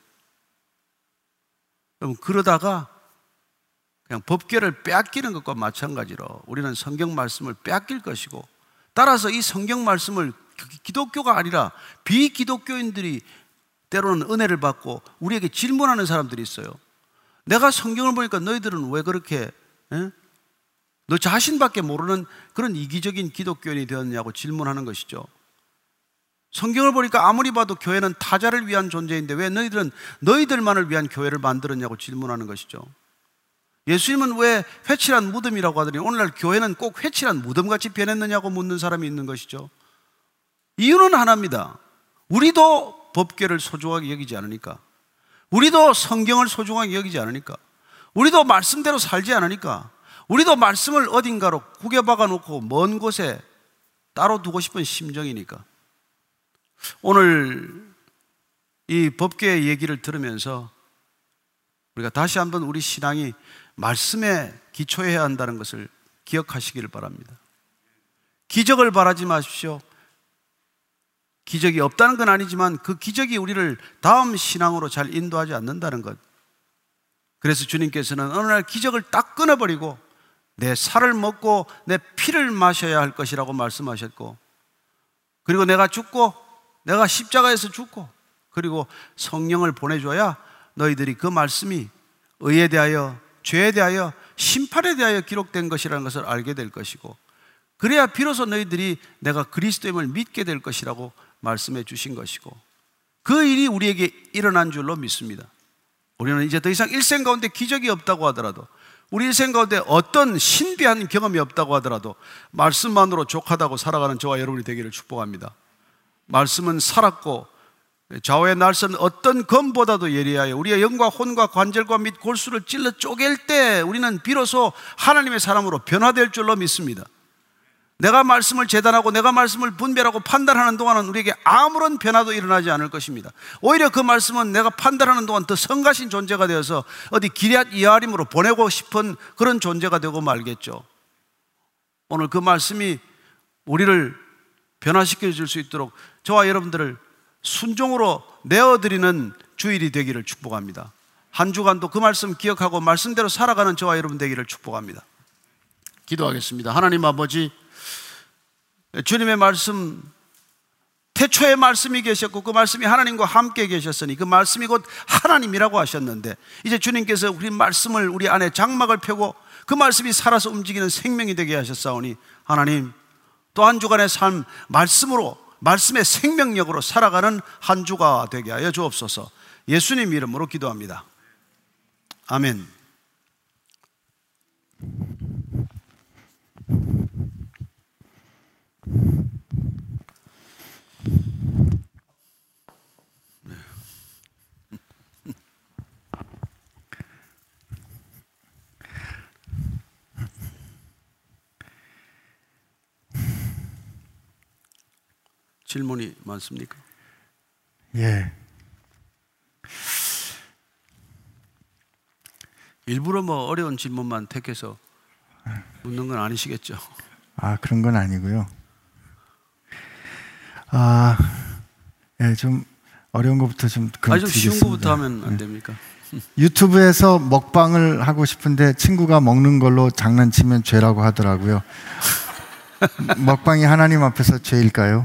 여러분, 그러다가 그냥 법궤를 빼앗기는 것과 마찬가지로 우리는 성경 말씀을 빼앗길 것이고, 따라서 이 성경 말씀을 기독교가 아니라 비기독교인들이 때로는 은혜를 받고 우리에게 질문하는 사람들이 있어요. 내가 성경을 보니까 너희들은 왜 그렇게 너 자신밖에 모르는 그런 이기적인 기독교인이 되었냐고 질문하는 것이죠. 성경을 보니까 아무리 봐도 교회는 타자를 위한 존재인데 왜 너희들은 너희들만을 위한 교회를 만들었냐고 질문하는 것이죠. 예수님은 왜 회칠한 무덤이라고 하더니 오늘날 교회는 꼭 회칠한 무덤같이 변했느냐고 묻는 사람이 있는 것이죠. 이유는 하나입니다. 우리도 법궤를 소중하게 여기지 않으니까, 우리도 성경을 소중하게 여기지 않으니까, 우리도 말씀대로 살지 않으니까, 우리도 말씀을 어딘가로 구겨박아 놓고 먼 곳에 따로 두고 싶은 심정이니까. 오늘 이 법궤의 얘기를 들으면서 우리가 다시 한번 우리 신앙이 말씀에 기초해야 한다는 것을 기억하시기를 바랍니다. 기적을 바라지 마십시오. 기적이 없다는 건 아니지만 그 기적이 우리를 다음 신앙으로 잘 인도하지 않는다는 것. 그래서 주님께서는 어느 날 기적을 딱 끊어버리고 내 살을 먹고 내 피를 마셔야 할 것이라고 말씀하셨고, 그리고 내가 죽고 내가 십자가에서 죽고 그리고 성령을 보내줘야 너희들이 그 말씀이 의에 대하여, 죄에 대하여, 심판에 대하여 기록된 것이라는 것을 알게 될 것이고, 그래야 비로소 너희들이 내가 그리스도임을 믿게 될 것이라고 말씀해 주신 것이고, 그 일이 우리에게 일어난 줄로 믿습니다. 우리는 이제 더 이상 일생 가운데 기적이 없다고 하더라도, 우리 일생 가운데 어떤 신비한 경험이 없다고 하더라도 말씀만으로 족하다고 살아가는 저와 여러분이 되기를 축복합니다. 말씀은 살았고 좌우의 날선 어떤 검보다도 예리하여 우리의 영과 혼과 관절과 및 골수를 찔러 쪼갤 때 우리는 비로소 하나님의 사람으로 변화될 줄로 믿습니다. 내가 말씀을 재단하고 내가 말씀을 분별하고 판단하는 동안은 우리에게 아무런 변화도 일어나지 않을 것입니다. 오히려 그 말씀은 내가 판단하는 동안 더 성가신 존재가 되어서 어디 기럇 여아림으로 보내고 싶은 그런 존재가 되고 말겠죠. 오늘 그 말씀이 우리를 변화시켜 줄 수 있도록 저와 여러분들을 순종으로 내어드리는 주일이 되기를 축복합니다. 한 주간도 그 말씀 기억하고 말씀대로 살아가는 저와 여러분 되기를 축복합니다. 기도하겠습니다. 하나님 아버지, 주님의 말씀, 태초에 말씀이 계셨고 그 말씀이 하나님과 함께 계셨으니 그 말씀이 곧 하나님이라고 하셨는데, 이제 주님께서 우리 말씀을 우리 안에 장막을 펴고 그 말씀이 살아서 움직이는 생명이 되게 하셨사오니, 하나님 또 한 주간의 삶 말씀으로, 말씀의 생명력으로 살아가는 한 주가 되게 하여 주옵소서. 예수님 이름으로 기도합니다. 아멘. 질문이 많습니까? 예. 일부러 뭐 어려운 질문만 택해서 묻는 건 아니시겠죠? 그런 건 아니고요. 예, 좀 어려운 것부터 좀 좀 쉬운 것부터 하면 안 됩니까? 유튜브에서 먹방을 하고 싶은데 친구가 먹는 걸로 장난치면 죄라고 하더라고요. 먹방이 하나님 앞에서 죄일까요?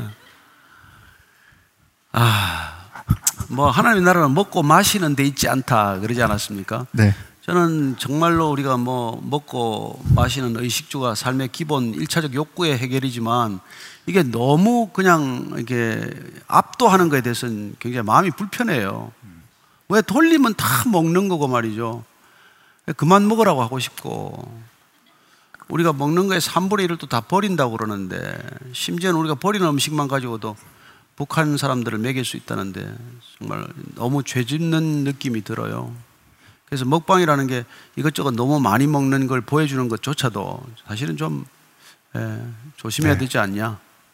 뭐 하나님 나라는 먹고 마시는 데 있지 않다 그러지 않았습니까? 네. 저는 정말로 우리가 뭐 먹고 마시는 의식주가 삶의 기본 1차적 욕구의 해결이지만 이게 너무 그냥 이게 압도하는 것에 대해서는 굉장히 마음이 불편해요. 왜 돌리면 다 먹는 거고 말이죠. 그만 먹으라고 하고 싶고, 우리가 먹는 거에 3분의 1을 또 다 버린다고 그러는데, 심지어는 우리가 버리는 음식만 가지고도 북한 사람들을 먹일 수 있다는데 정말 너무 죄짓는 느낌이 들어요. 그래서 먹방이라는 게 이것저것 너무 많이 먹는 걸 보여주는 것조차도 사실은 좀 조심해야 되지 않냐.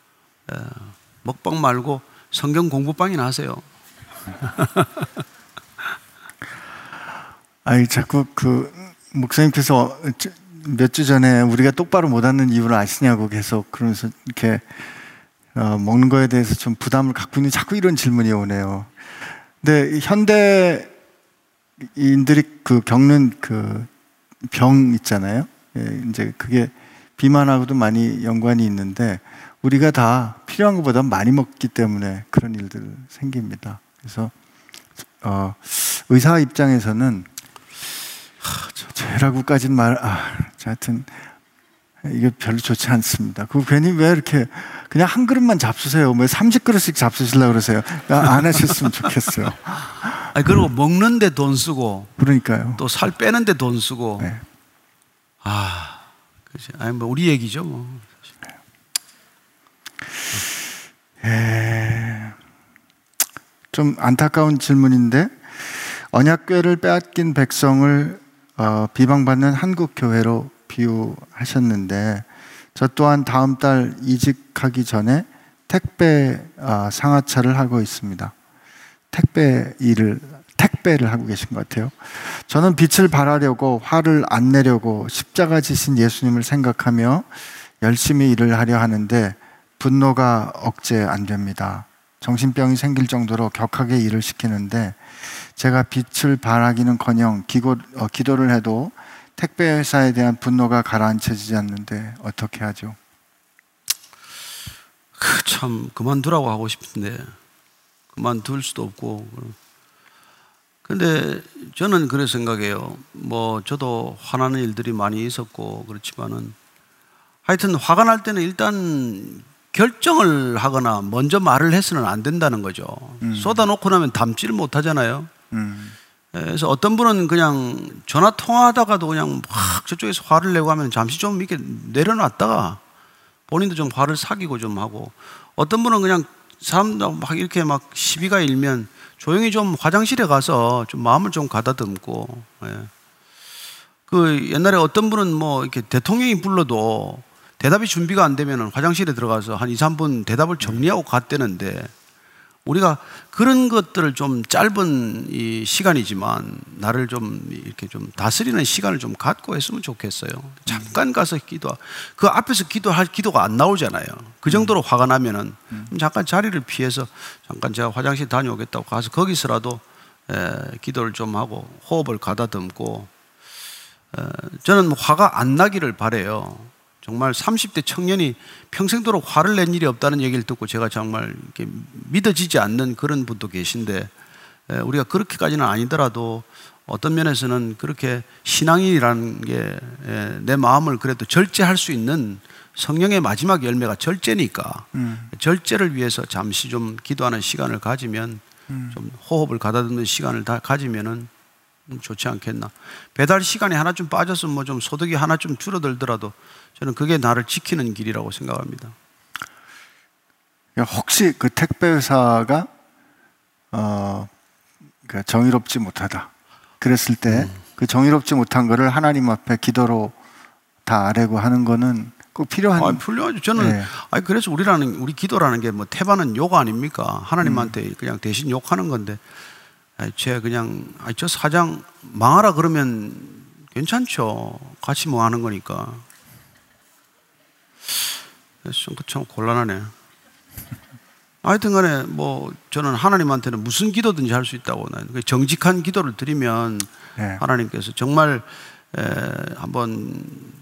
먹방 말고 성경 공부방이나 하세요. 자꾸 그 목사님께서 몇 주 전에 우리가 똑바로 못 앉는 이유를 아시냐고 계속 그러면서 이렇게 먹는 거에 대해서 좀 부담을 갖고 있는 자꾸 이런 질문이 오네요. 근데 현대인들이 그 겪는 그 병 있잖아요. 이제 그게 비만하고도 많이 연관이 있는데 우리가 다 필요한 것보다 많이 먹기 때문에 그런 일들 생깁니다. 그래서 의사 입장에서는 죄라고까지는 하여튼 이게 별로 좋지 않습니다. 그 괜히 왜 이렇게 그냥 한 그릇만 잡수세요. 왜 30그릇씩 잡수시려고 그러세요? 안 하셨으면 좋겠어요. 그리고 먹는데 돈 쓰고, 그러니까요. 또 살 빼는데 돈 쓰고. 네. 그렇지. 뭐 우리 얘기죠, 뭐. 좀 안타까운 질문인데 언약궤를 빼앗긴 백성을 비방받는 한국 교회로 비유하셨는데 저 또한 다음 달 이직하기 전에 택배 상하차를 하고 있습니다. 택배를 하고 계신 것 같아요. 저는 빛을 발하려고 화를 안 내려고 십자가 지신 예수님을 생각하며 열심히 일을 하려 하는데 분노가 억제 안 됩니다. 정신병이 생길 정도로 격하게 일을 시키는데 제가 빛을 발하기는커녕 기도를 해도 택배 회사에 대한 분노가 가라앉혀지지 않는데 어떻게 하죠? 참 그만두라고 하고 싶은데 그만둘 수도 없고. 근데 저는 그래 생각해요. 뭐 저도 화나는 일들이 많이 있었고 그렇지만은 하여튼 화가 날 때는 일단 결정을 하거나 먼저 말을 해서는 안 된다는 거죠. 쏟아놓고 나면 담지를 못하잖아요. 그래서 어떤 분은 그냥 전화 통화하다가도 그냥 막 저쪽에서 화를 내고 하면 잠시 좀 이렇게 내려놨다가 본인도 좀 화를 사귀고 좀 하고, 어떤 분은 그냥 사람들 막 이렇게 막 시비가 일면 조용히 좀 화장실에 가서 좀 마음을 좀 가다듬고. 그 옛날에 어떤 분은 뭐 이렇게 대통령이 불러도 대답이 준비가 안 되면 화장실에 들어가서 한 2, 3분 대답을 정리하고 갔대는데, 우리가 그런 것들을 좀 짧은 이 시간이지만 나를 좀 이렇게 좀 다스리는 시간을 좀 갖고 했으면 좋겠어요. 잠깐 가서 그 앞에서 기도가 안 나오잖아요. 그 정도로 화가 나면은 잠깐 자리를 피해서 잠깐 제가 화장실 다녀오겠다고 가서 거기서라도 기도를 좀 하고 호흡을 가다듬고, 저는 화가 안 나기를 바라요. 정말 30대 청년이 평생도록 화를 낸 일이 없다는 얘기를 듣고 제가 정말 이렇게 믿어지지 않는 그런 분도 계신데, 우리가 그렇게까지는 아니더라도 어떤 면에서는 그렇게 신앙이라는 게 내 마음을 그래도 절제할 수 있는 성령의 마지막 열매가 절제니까 절제를 위해서 잠시 좀 기도하는 시간을 가지면, 좀 호흡을 가다듬는 시간을 다 가지면은 좋지 않겠나. 배달 시간이 하나 좀 빠져서 뭐 좀 소득이 하나 좀 줄어들더라도 저는 그게 나를 지키는 길이라고 생각합니다. 혹시 그 택배 회사가 정의롭지 못하다 그랬을 때 그 정의롭지 못한 거를 하나님 앞에 기도로 다 아뢰고 하는 거는 꼭 필요한. 필요하죠. 저는 그래서 우리 기도라는 게 뭐 태반은 욕 아닙니까? 하나님한테 그냥 대신 욕하는 건데, 쟤 그냥 저 사장 망하라 그러면 괜찮죠. 같이 뭐 하는 거니까. 참 곤란하네. 하여튼 간에 뭐 저는 하나님한테는 무슨 기도든지 할 수 있다고, 나는 정직한 기도를 드리면 네. 하나님께서 정말 한번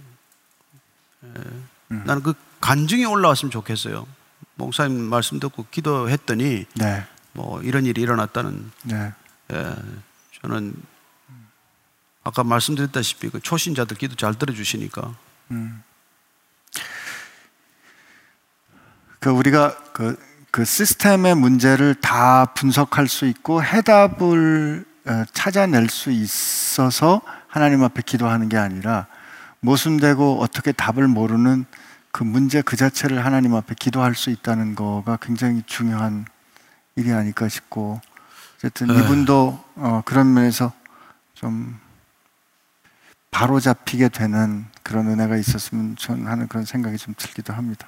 나는 그 간증이 올라왔으면 좋겠어요. 목사님 말씀 듣고 기도했더니 네. 뭐 이런 일이 일어났다는. 네. 저는 아까 말씀드렸다시피 그 초신자들 기도 잘 들어주시니까. 우리가 그 시스템의 문제를 다 분석할 수 있고 해답을 찾아낼 수 있어서 하나님 앞에 기도하는 게 아니라 모순되고 어떻게 답을 모르는 그 문제 그 자체를 하나님 앞에 기도할 수 있다는 거가 굉장히 중요한 일이 아닐까 싶고, 어쨌든 이분도 그런 면에서 좀 바로 잡히게 되는 그런 은혜가 있었으면 전 하는 그런 생각이 좀 들기도 합니다.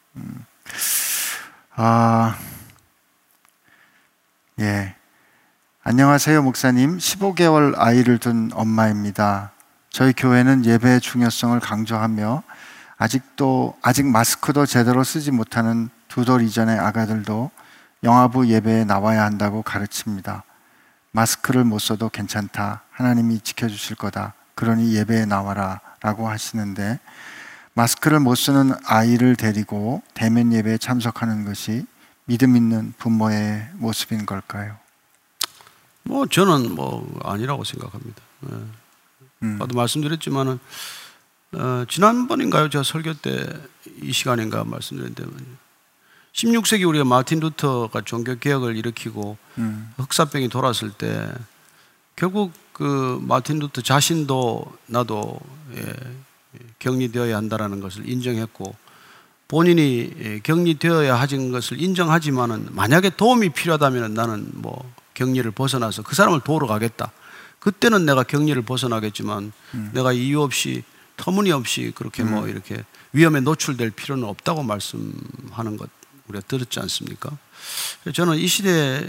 예. 안녕하세요, 목사님. 15개월 아이를 둔 엄마입니다. 저희 교회는 예배의 중요성을 강조하며 아직 마스크도 제대로 쓰지 못하는 2돌 이전의 아가들도 영화부 예배에 나와야 한다고 가르칩니다. 마스크를 못 써도 괜찮다. 하나님이 지켜주실 거다. 그러니 예배에 나와라 라고 하시는데, 마스크를 못 쓰는 아이를 데리고 대면 예배에 참석하는 것이 믿음 있는 부모의 모습인 걸까요? 뭐 저는 뭐 아니라고 생각합니다. 아까도 말씀드렸지만은 지난번인가요? 제가 설교 때 이 시간인가 말씀드렸는데, 16세기 우리가 마틴 루터가 종교 개혁을 일으키고 흑사병이 돌았을 때 결국 그 마틴 루터 자신도 나도 격리되어야 한다라는 것을 인정했고, 본인이 격리되어야 하는 것을 인정하지만은 만약에 도움이 필요하다면 나는 뭐 격리를 벗어나서 그 사람을 도우러 가겠다. 그때는 내가 격리를 벗어나겠지만 내가 이유 없이 터무니없이 그렇게 뭐 이렇게 위험에 노출될 필요는 없다고 말씀하는 것 우리가 들었지 않습니까? 저는 이 시대에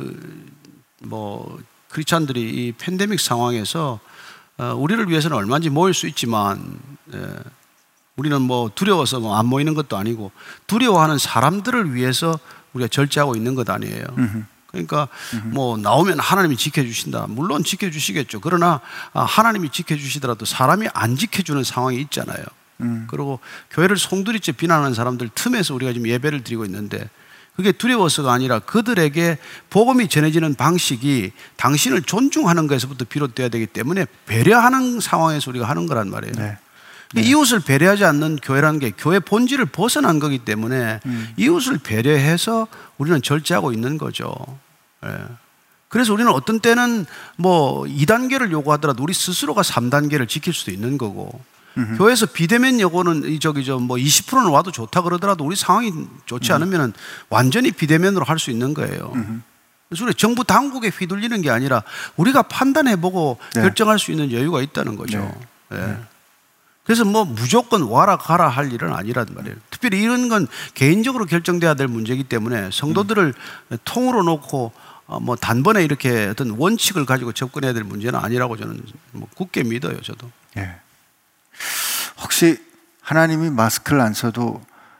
크리스찬들이 이 팬데믹 상황에서 우리를 위해서는 얼마든지 모일 수 있지만 우리는 뭐 두려워서 뭐 안 모이는 것도 아니고 두려워하는 사람들을 위해서 우리가 절제하고 있는 것 아니에요. 그러니까 뭐 나오면 하나님이 지켜주신다. 물론 지켜주시겠죠. 그러나 하나님이 지켜주시더라도 사람이 안 지켜주는 상황이 있잖아요. 그리고 교회를 송두리째 비난하는 사람들 틈에서 우리가 지금 예배를 드리고 있는데, 그게 두려워서가 아니라 그들에게 복음이 전해지는 방식이 당신을 존중하는 것에서부터 비롯돼야 되기 때문에 배려하는 상황에서 우리가 하는 거란 말이에요. 네. 이웃을 배려하지 않는 교회라는 게 교회 본질을 벗어난 거기 때문에 이웃을 배려해서 우리는 절제하고 있는 거죠. 그래서 우리는 어떤 때는 뭐 2단계를 요구하더라도 우리 스스로가 3단계를 지킬 수도 있는 거고, 교회에서 비대면 여고는 뭐 20%는 와도 좋다 그러더라도 우리 상황이 좋지 않으면 완전히 비대면으로 할 수 있는 거예요. 그래서 우리 정부 당국에 휘둘리는 게 아니라 우리가 판단해보고 결정할 수 있는 여유가 있다는 거죠. 그래서 뭐 무조건 와라 가라 할 일은 아니란 말이에요. 특별히 이런 건 개인적으로 결정돼야 될 문제이기 때문에 성도들을 통으로 놓고 뭐 단번에 이렇게 어떤 원칙을 가지고 접근해야 될 문제는 아니라고 저는 뭐 굳게 믿어요, 저도. 예. 혹시 하나님이 마스크를 안 써도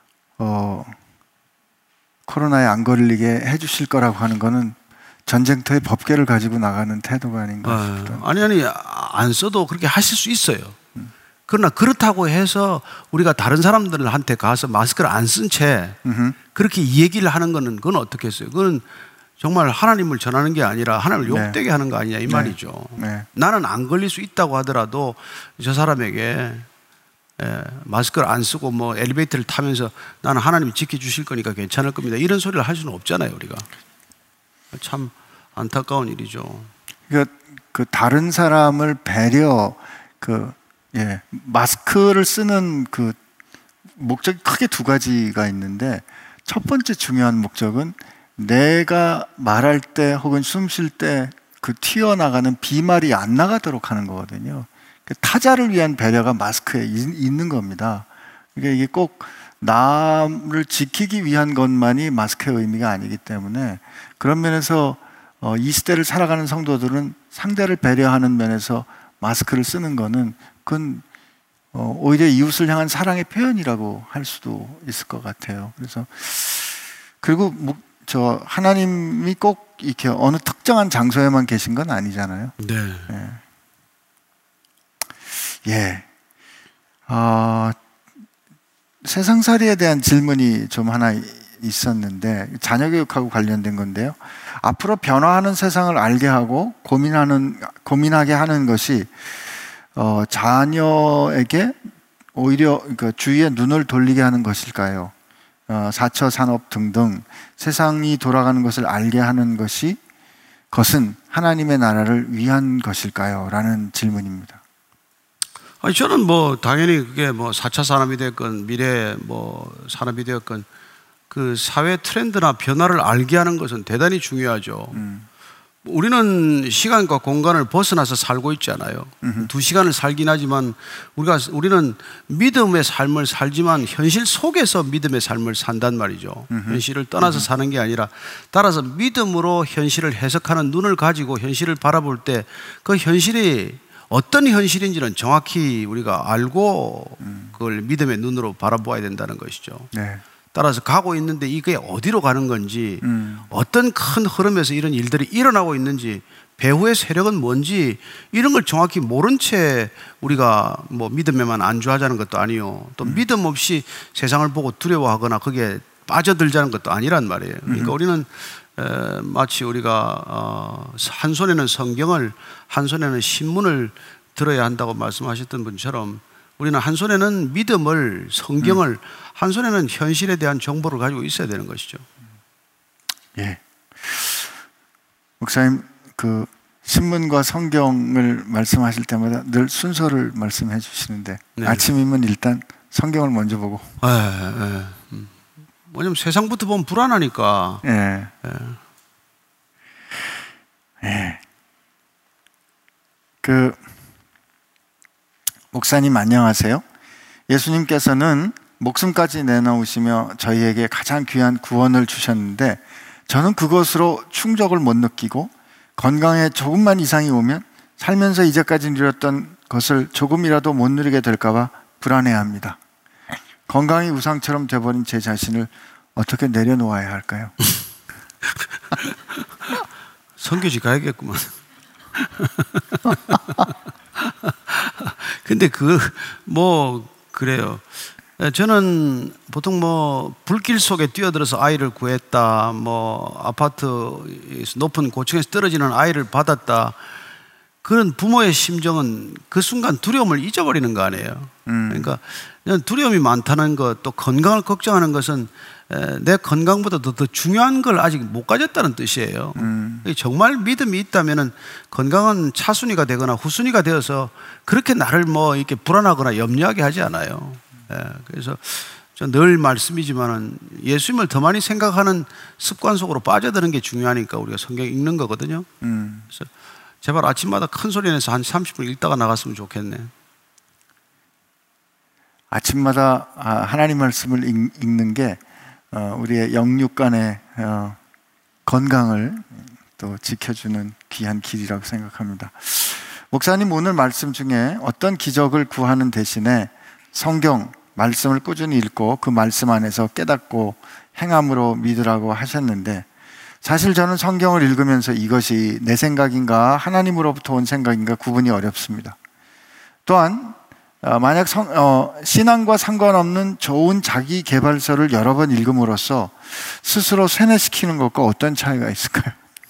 코로나에 안 걸리게 해주실 거라고 하는 거는 전쟁터의 법궤를 가지고 나가는 태도가 아닌가 싶어요. 아니 안 써도 그렇게 하실 수 있어요. 그러나 그렇다고 해서 우리가 다른 사람들한테 가서 마스크를 안 쓴 채 그렇게 이 얘기를 하는 거는 그건 어떻게 했어요? 그건 정말 하나님을 전하는 게 아니라 하나님을 욕되게 하는 거 아니냐 이 말이죠. 나는 안 걸릴 수 있다고 하더라도 저 사람에게 마스크를 안 쓰고 뭐 엘리베이터를 타면서 나는 하나님이 지켜주실 거니까 괜찮을 겁니다, 이런 소리를 할 수는 없잖아요. 우리가 참 안타까운 일이죠. 그러니까 그 다른 사람을 배려 마스크를 쓰는 그 목적이 크게 2가지가 있는데, 첫 번째 중요한 목적은 내가 말할 때 혹은 숨 쉴 때 그 튀어나가는 비말이 안 나가도록 하는 거거든요. 타자를 위한 배려가 마스크에 있는 겁니다. 그러니까 이게 꼭 나를 지키기 위한 것만이 마스크의 의미가 아니기 때문에 그런 면에서 이 시대를 살아가는 성도들은 상대를 배려하는 면에서 마스크를 쓰는 거는 그건 오히려 이웃을 향한 사랑의 표현이라고 할 수도 있을 것 같아요. 그래서 그리고 하나님이 꼭 이렇게 어느 특정한 장소에만 계신 건 아니잖아요. 네. 예. 세상살이에 대한 질문이 좀 하나 있었는데 자녀교육하고 관련된 건데요. 앞으로 변화하는 세상을 알게 하고 고민하게 하는 것이 자녀에게 오히려 그러니까 주위에 눈을 돌리게 하는 것일까요? 4차 산업 등등 세상이 돌아가는 것을 알게 하는 것은 하나님의 나라를 위한 것일까요? 라는 질문입니다. 아니, 저는 뭐 당연히 그게 뭐 4차 산업이 됐건 미래 뭐 산업이 되었건 그 사회 트렌드나 변화를 알게 하는 것은 대단히 중요하죠. 우리는 시간과 공간을 벗어나서 살고 있지 않아요. 2시간을 살긴 하지만 우리는 믿음의 삶을 살지만 현실 속에서 믿음의 삶을 산단 말이죠. 현실을 떠나서 사는 게 아니라 따라서 믿음으로 현실을 해석하는 눈을 가지고 현실을 바라볼 때 그 현실이 어떤 현실인지는 정확히 우리가 알고 그걸 믿음의 눈으로 바라보아야 된다는 것이죠. 네. 따라서 가고 있는데 이게 어디로 가는 건지 어떤 큰 흐름에서 이런 일들이 일어나고 있는지 배후의 세력은 뭔지 이런 걸 정확히 모른 채 우리가 뭐 믿음에만 안주하자는 것도 아니요. 또 믿음 없이 세상을 보고 두려워하거나 거기에 빠져들자는 것도 아니란 말이에요. 그러니까 우리는 마치 우리가 한 손에는 성경을 한 손에는 신문을 들어야 한다고 말씀하셨던 분처럼 우리는 한 손에는 믿음을 성경을 한 손에는 현실에 대한 정보를 가지고 있어야 되는 것이죠. 예. 목사님 그 신문과 성경을 말씀하실 때마다 늘 순서를 말씀해 주시는데 네. 아침이면 일단 성경을 먼저 보고. 왜냐면 세상부터 보면 불안하니까. 예. 예. 그 목사님 안녕하세요. 예수님께서는 목숨까지 내놓으시며 저희에게 가장 귀한 구원을 주셨는데 저는 그것으로 충족을 못 느끼고 건강에 조금만 이상이 오면 살면서 이제까지 누렸던 것을 조금이라도 못 누리게 될까 봐 불안해합니다. 건강이 우상처럼 돼버린 제 자신을 어떻게 내려놓아야 할까요? 선교지 가야겠구만. 근데 그래요. 저는 보통 뭐 불길 속에 뛰어들어서 아이를 구했다, 뭐 아파트 높은 고층에서 떨어지는 아이를 받았다. 그런 부모의 심정은 그 순간 두려움을 잊어버리는 거 아니에요. 그러니까 두려움이 많다는 것, 또 건강을 걱정하는 것은 내 건강보다 더 중요한 걸 아직 못 가졌다는 뜻이에요. 정말 믿음이 있다면 건강은 차순위가 되거나 후순위가 되어서 그렇게 나를 뭐 이렇게 불안하거나 염려하게 하지 않아요. 그래서 저 늘 말씀이지만은 예수님을 더 많이 생각하는 습관 속으로 빠져드는 게 중요하니까 우리가 성경 읽는 거거든요. 그래서 제발 아침마다 큰 소리 내서 한 30분 읽다가 나갔으면 좋겠네. 아침마다 하나님 말씀을 읽는 게 우리의 영육간의 건강을 또 지켜주는 귀한 길이라고 생각합니다. 목사님 오늘 말씀 중에 어떤 기적을 구하는 대신에 성경 말씀을 꾸준히 읽고 그 말씀 안에서 깨닫고 행함으로 믿으라고 하셨는데 사실 저는 성경을 읽으면서 이것이 내 생각인가 하나님으로부터 온 생각인가 구분이 어렵습니다. 또한 만약 신앙과 상관없는 좋은 자기 개발서를 여러 번 읽음으로써 스스로 세뇌시키는 것과 어떤 차이가 있을까요?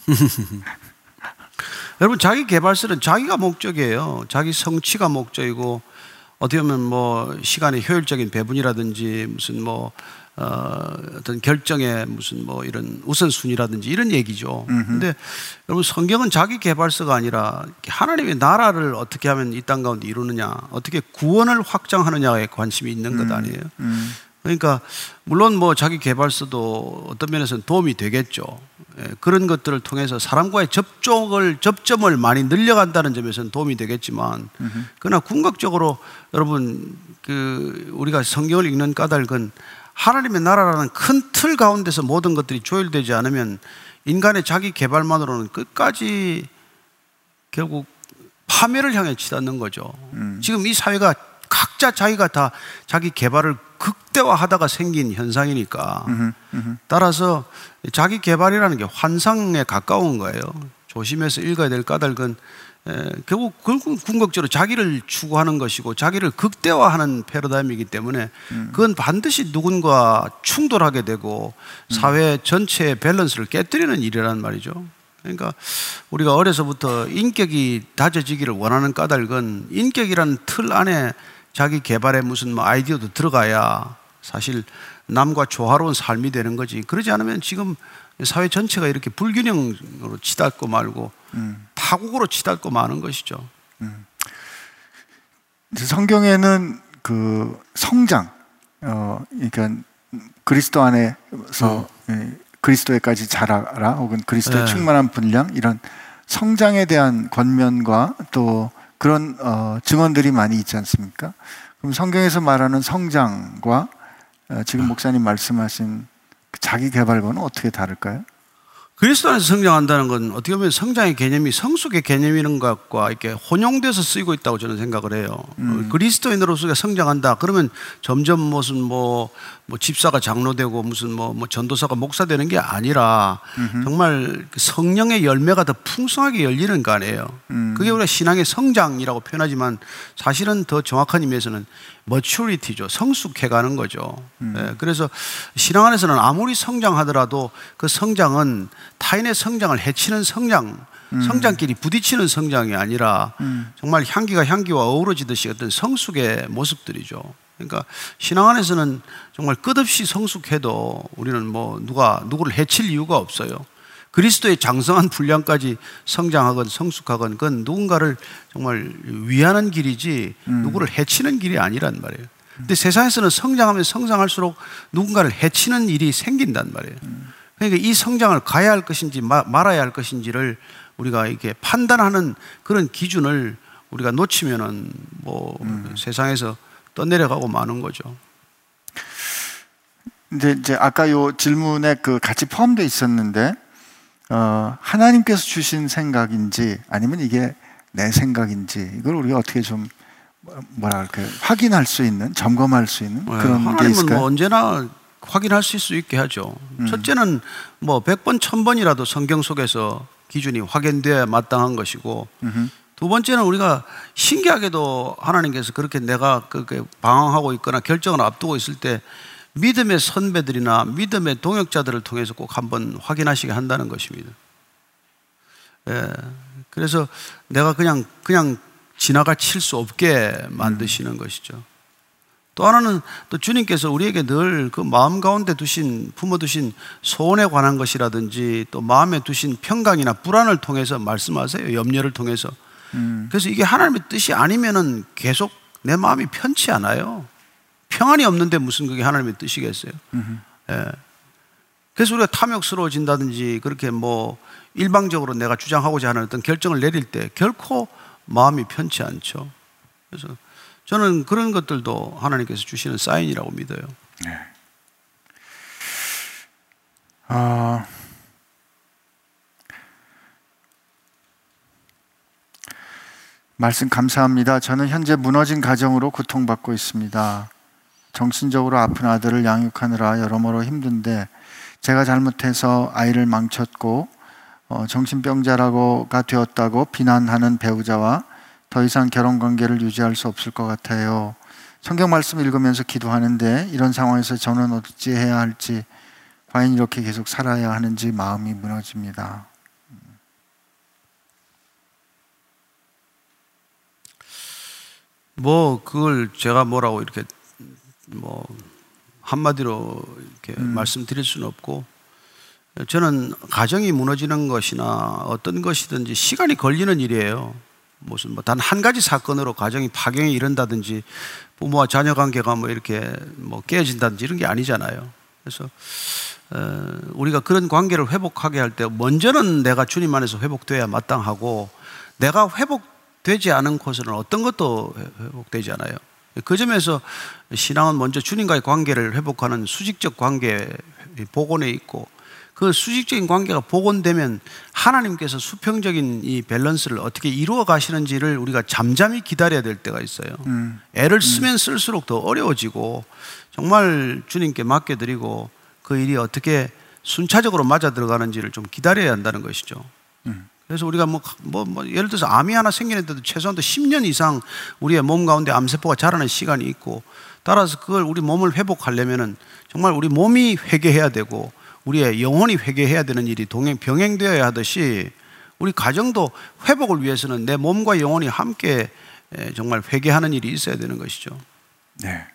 여러분, 자기 개발서는 자기가 목적이에요. 자기 성취가 목적이고 어떻게 보면 뭐 시간의 효율적인 배분이라든지 무슨 뭐 어떤 결정의 무슨 뭐 이런 우선순위라든지 이런 얘기죠. 근데 여러분, 성경은 자기 개발서가 아니라 하나님의 나라를 어떻게 하면 이 땅 가운데 이루느냐, 어떻게 구원을 확장하느냐에 관심이 있는 것 아니에요. 그러니까 물론 뭐 자기 개발서도 어떤 면에서는 도움이 되겠죠. 그런 것들을 통해서 사람과의 접점을 많이 늘려간다는 점에서는 도움이 되겠지만, 그러나 궁극적으로 여러분 우리가 성경을 읽는 까닭은 하나님의 나라라는 큰 틀 가운데서 모든 것들이 조율되지 않으면 인간의 자기 개발만으로는 끝까지 결국 파멸을 향해 치닫는 거죠. 지금 이 사회가 각자 자기가 다 자기 개발을 극대화하다가 생긴 현상이니까 따라서 자기 개발이라는 게 환상에 가까운 거예요. 조심해서 읽어야 될 까닭은 결국 궁극적으로 자기를 추구하는 것이고 자기를 극대화하는 패러다임이기 때문에 그건 반드시 누군가 충돌하게 되고 사회 전체의 밸런스를 깨뜨리는 일이란 말이죠. 그러니까 우리가 어려서부터 인격이 다져지기를 원하는 까닭은 인격이라는 틀 안에 자기 개발에 무슨 뭐 아이디어도 들어가야 사실 남과 조화로운 삶이 되는 거지. 그러지 않으면 지금 사회 전체가 이렇게 불균형으로 치닫고 말고 파국으로 치닫고 마는 것이죠. 성경에는 그 성장, 그러니까 그리스도 안에서 그리스도에까지 자라라 혹은 그리스도의 충만한 분량, 이런 성장에 대한 권면과 또 그런 증언들이 많이 있지 않습니까? 그럼 성경에서 말하는 성장과 지금 목사님 말씀하신 자기 개발과는 어떻게 다를까요? 그리스도 안에서 성장한다는 건 어떻게 보면 성장의 개념이 성숙의 개념이라는 것과 이렇게 혼용돼서 쓰이고 있다고 저는 생각을 해요. 그리스도인으로서 성장한다 그러면 점점 무슨 뭐 집사가 장로되고 무슨 뭐 전도사가 목사 되는 게 아니라 정말 성령의 열매가 더 풍성하게 열리는 거 아니에요. 그게 우리가 신앙의 성장이라고 표현하지만 사실은 더 정확한 의미에서는 maturity죠. 성숙해가는 거죠. 그래서 신앙 안에서는 아무리 성장하더라도 그 성장은 타인의 성장을 해치는 성장끼리 부딪히는 성장이 아니라 정말 향기가 향기와 어우러지듯이 어떤 성숙의 모습들이죠. 그러니까 신앙 안에서는 정말 끝없이 성숙해도 우리는 뭐 누구를 해칠 이유가 없어요. 그리스도의 장성한 분량까지 성장하건 성숙하건 그건 누군가를 정말 위하는 길이지 누구를 해치는 길이 아니란 말이에요. 근데 세상에서는 성장하면 성장할수록 누군가를 해치는 일이 생긴단 말이에요. 그러니까 이 성장을 가야 할 것인지 말아야 할 것인지를 우리가 이렇게 판단하는 그런 기준을 우리가 놓치면은 뭐 세상에서 떠내려가고 마는 거죠. 근데 이제 아까 요 질문에 그 같이 포함되어 있었는데 하나님께서 주신 생각인지 아니면 이게 내 생각인지 이걸 우리가 어떻게 좀 확인할 수 있는, 점검할 수 있는 그런 게 있을까요? 하나님은 뭐 언제나 확인할 수 있게 하죠. 첫째는 뭐 100번, 1000번이라도 성경 속에서 기준이 확인되어야 마땅한 것이고 두 번째는 우리가 신기하게도 하나님께서 그렇게 내가 그렇게 방황하고 있거나 결정을 앞두고 있을 때 믿음의 선배들이나 믿음의 동역자들을 통해서 꼭 한번 확인하시게 한다는 것입니다. 그래서 내가 그냥 지나가 칠 수 없게 만드시는 것이죠. 또 하나는 또 주님께서 우리에게 늘 그 마음 가운데 품어두신 소원에 관한 것이라든지 또 마음에 두신 평강이나 불안을 통해서 말씀하세요. 염려를 통해서. 그래서 이게 하나님의 뜻이 아니면은 계속 내 마음이 편치 않아요. 평안이 없는데 무슨 그게 하나님의 뜻이겠어요? 그래서 우리가 탐욕스러워진다든지 그렇게 뭐 일방적으로 내가 주장하고자 하는 어떤 결정을 내릴 때 결코 마음이 편치 않죠. 그래서 저는 그런 것들도 하나님께서 주시는 사인이라고 믿어요. 네. 말씀 감사합니다. 저는 현재 무너진 가정으로 고통받고 있습니다. 정신적으로 아픈 아들을 양육하느라 여러모로 힘든데 제가 잘못해서 아이를 망쳤고 정신병자가 되었다고 비난하는 배우자와 더 이상 결혼관계를 유지할 수 없을 것 같아요. 성경 말씀 읽으면서 기도하는데 이런 상황에서 저는 어찌 해야 할지, 과연 이렇게 계속 살아야 하는지 마음이 무너집니다. 뭐 그걸 제가 뭐라고 이렇게 뭐 한마디로 이렇게 말씀드릴 수는 없고, 저는 가정이 무너지는 것이나 어떤 것이든지 시간이 걸리는 일이에요. 무슨 뭐 단 한 가지 사건으로 가정이 파경에 이른다든지 부모와 자녀 관계가 뭐 이렇게 뭐 깨어진다든지 이런 게 아니잖아요. 그래서 우리가 그런 관계를 회복하게 할 때 먼저는 내가 주님 안에서 회복돼야 마땅하고, 내가 회복되지 않은 곳은 어떤 것도 회복되지 않아요. 그 점에서 신앙은 먼저 주님과의 관계를 회복하는 수직적 관계 복원에 있고, 그 수직적인 관계가 복원되면 하나님께서 수평적인 이 밸런스를 어떻게 이루어 가시는지를 우리가 잠잠히 기다려야 될 때가 있어요. 애를 쓰면 쓸수록 더 어려워지고 정말 주님께 맡겨드리고 그 일이 어떻게 순차적으로 맞아 들어가는지를 좀 기다려야 한다는 것이죠. 그래서 우리가 예를 들어서 암이 하나 생기는데도 최소한 10년 이상 우리의 몸 가운데 암세포가 자라는 시간이 있고, 따라서 그걸 우리 몸을 회복하려면은 정말 우리 몸이 회개해야 되고 우리의 영혼이 회개해야 되는 일이 병행되어야 하듯이 우리 가정도 회복을 위해서는 내 몸과 영혼이 함께 정말 회개하는 일이 있어야 되는 것이죠. 네.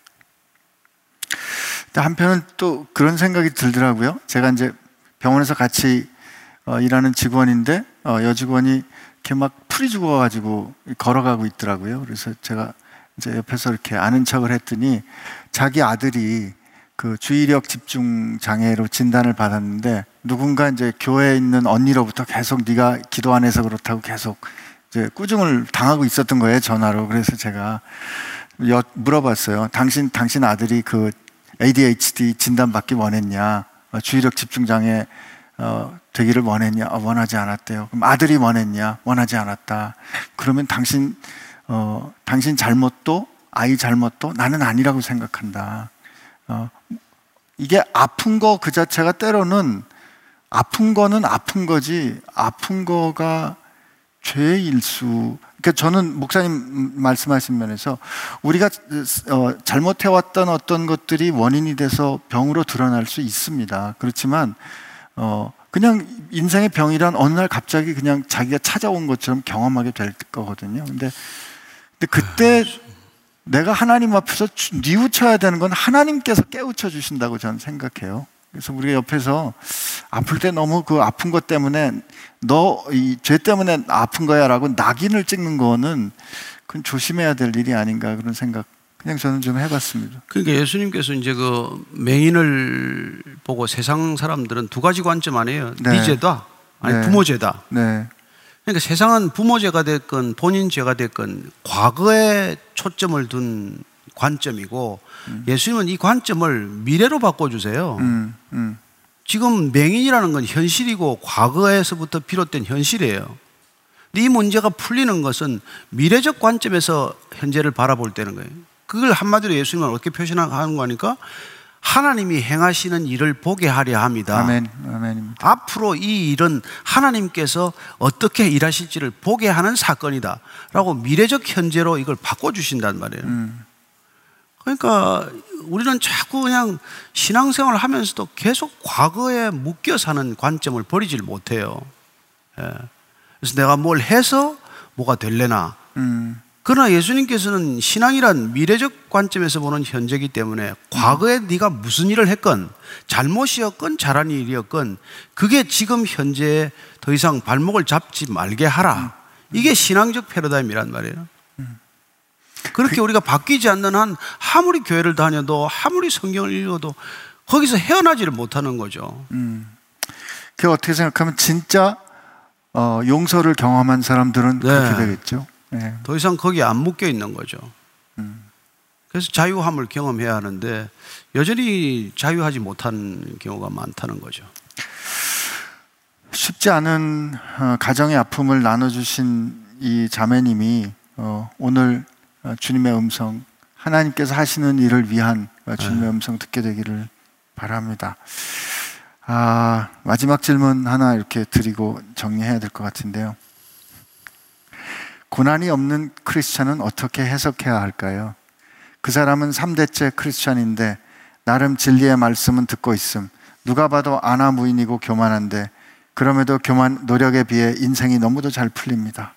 한편은 또 그런 생각이 들더라고요. 제가 이제 병원에서 같이 일하는 직원인데 여직원이 이렇게 막 풀이 죽어가지고 걸어가고 있더라고요. 그래서 제가 이제 옆에서 이렇게 아는 척을 했더니 자기 아들이 그 주의력 집중 장애로 진단을 받았는데 누군가 이제 교회에 있는 언니로부터 계속 네가 기도 안 해서 그렇다고 계속 이제 꾸중을 당하고 있었던 거예요, 전화로. 그래서 제가 물어봤어요. 당신 아들이 그 ADHD 진단 받기 원했냐? 주의력 집중 장애 되기를 원했냐? 원하지 않았대요. 그럼 아들이 원했냐? 원하지 않았다. 그러면 당신 잘못도 아이 잘못도 나는 아니라고 생각한다. 이게 아픈 거 그 자체가 때로는 아픈 거는 아픈 거지 아픈 거가 죄일 수. 그러니까 저는 목사님 말씀하신 면에서 우리가 잘못해왔던 어떤 것들이 원인이 돼서 병으로 드러날 수 있습니다. 그렇지만 그냥 인생의 병이란 어느 날 갑자기 그냥 자기가 찾아온 것처럼 경험하게 될 거거든요. 근데 그때 내가 하나님 앞에서 뉘우쳐야 되는 건 하나님께서 깨우쳐 주신다고 저는 생각해요. 그래서 우리가 옆에서 아플 때 너무 그 아픈 것 때문에 너 이 죄 때문에 아픈 거야 라고 낙인을 찍는 거는 그건 조심해야 될 일이 아닌가 그런 생각 그냥 저는 좀 해봤습니다. 그러니까 예수님께서 이제 그 맹인을 보고 세상 사람들은 두 가지 관점 아니에요. 네 죄다, 아니 네. 부모 죄다. 네. 그러니까 세상은 부모 죄가 됐건 본인 죄가 됐건 과거에 초점을 둔 관점이고 예수님은 이 관점을 미래로 바꿔주세요. 지금 맹인이라는 건 현실이고 과거에서부터 비롯된 현실이에요. 근데 이 문제가 풀리는 것은 미래적 관점에서 현재를 바라볼 때는 거예요. 그걸 한마디로 예수님은 어떻게 표현하는 거니까 하나님이 행하시는 일을 보게 하려 합니다. 아멘. 앞으로 이 일은 하나님께서 어떻게 일하실지를 보게 하는 사건이다 라고 미래적 현재로 이걸 바꿔주신단 말이에요. 그러니까 우리는 자꾸 그냥 신앙생활을 하면서도 계속 과거에 묶여 사는 관점을 버리질 못해요. 그래서 내가 뭘 해서 뭐가 될래나. 그러나 예수님께서는 신앙이란 미래적 관점에서 보는 현재이기 때문에 과거에 네가 무슨 일을 했건 잘못이었건 잘한 일이었건 그게 지금 현재에 더 이상 발목을 잡지 말게 하라. 이게 신앙적 패러다임이란 말이에요. 그렇게 우리가 바뀌지 않는 한 아무리 교회를 다녀도 아무리 성경을 읽어도 거기서 헤어나지를 못하는 거죠. 그 어떻게 생각하면 진짜 용서를 경험한 사람들은 그렇게 되겠죠. 네. 더 이상 거기에 안 묶여 있는 거죠. 그래서 자유함을 경험해야 하는데 여전히 자유하지 못한 경우가 많다는 거죠. 쉽지 않은 가정의 아픔을 나눠주신 이 자매님이 오늘 주님의 음성, 하나님께서 하시는 일을 위한 주님의 음성 듣게 되기를 바랍니다. 마지막 질문 하나 이렇게 드리고 정리해야 될 것 같은데요. 고난이 없는 크리스찬은 어떻게 해석해야 할까요? 그 사람은 3대째 크리스찬인데 나름 진리의 말씀은 듣고 있음. 누가 봐도 아나무인이고 교만한데 그럼에도 노력에 비해 인생이 너무도 잘 풀립니다.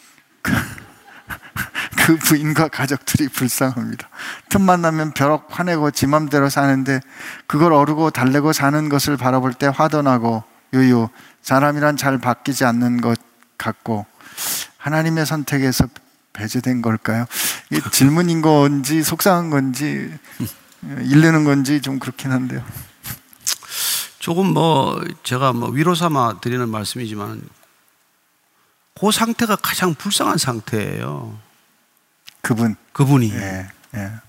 그 부인과 가족들이 불쌍합니다. 틈만 나면 벼럭 화내고 지 맘대로 사는데 그걸 어르고 달래고 사는 것을 바라볼 때 화도 나고 유유 사람이란 잘 바뀌지 않는 것 같고 하나님의 선택에서 배제된 걸까요? 이게 질문인 건지 속상한 건지 일르는 건지 좀 그렇긴 한데요. 조금 제가 위로 삼아 드리는 말씀이지만 그 상태가 가장 불쌍한 상태예요. 그분이 예.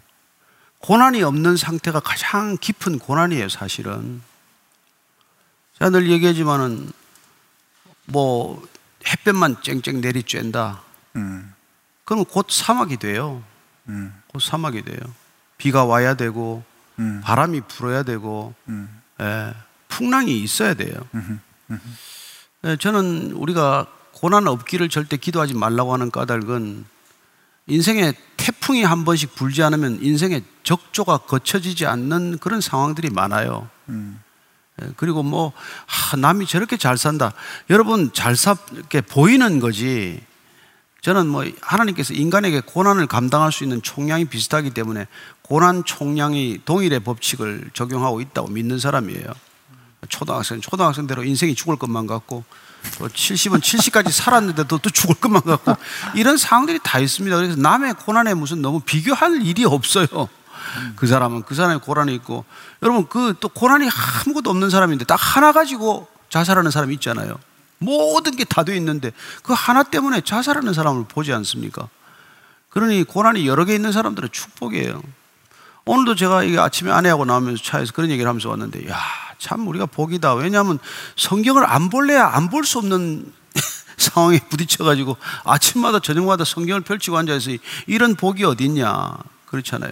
고난이 없는 상태가 가장 깊은 고난이에요. 사실은 제가 늘 얘기하지만은 뭐 햇볕만 쨍쨍 내리쬐다. 그럼 곧 사막이 돼요. 곧 사막이 돼요. 비가 와야 되고 바람이 불어야 되고 예, 풍랑이 있어야 돼요. 예, 저는 우리가 고난 없기를 절대 기도하지 말라고 하는 까닭은 인생에 태풍이 한 번씩 불지 않으면 인생의 적조가 거쳐지지 않는 그런 상황들이 많아요. 예, 그리고 뭐 남이 저렇게 잘 산다. 여러분 잘 살게 보이는 거지. 저는 뭐 하나님께서 인간에게 고난을 감당할 수 있는 총량이 비슷하기 때문에 고난 총량이 동일의 법칙을 적용하고 있다고 믿는 사람이에요. 초등학생대로 인생이 죽을 것만 같고 또 70은 70까지 살았는데도 또 죽을 것만 같고 이런 상황들이 다 있습니다. 그래서 남의 고난에 무슨 너무 비교할 일이 없어요. 그 사람은 그 사람의 고난이 있고, 여러분 그 또 고난이 아무것도 없는 사람인데 딱 하나 가지고 자살하는 사람이 있잖아요. 모든 게 다 돼 있는데 그 하나 때문에 자살하는 사람을 보지 않습니까? 그러니 고난이 여러 개 있는 사람들은 축복이에요. 오늘도 제가 이게 아침에 아내하고 나오면서 차에서 그런 얘기를 하면서 왔는데, 야, 참 우리가 복이다. 왜냐하면 성경을 안 볼래야 안 볼 수 없는 상황에 부딪혀가지고 아침마다 저녁마다 성경을 펼치고 앉아서 이런 복이 어딨냐. 그렇잖아요.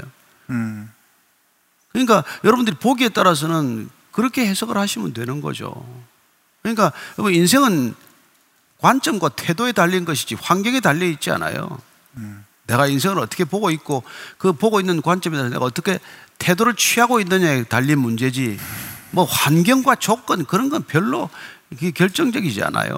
그러니까 여러분들이 보기에 따라서는 그렇게 해석을 하시면 되는 거죠. 그러니까 여러분 인생은 관점과 태도에 달린 것이지 환경에 달려 있지 않아요. 내가 인생을 어떻게 보고 있고 그 보고 있는 관점에 따라서 내가 어떻게 태도를 취하고 있느냐에 달린 문제지, 뭐 환경과 조건 그런 건 별로 결정적이지 않아요.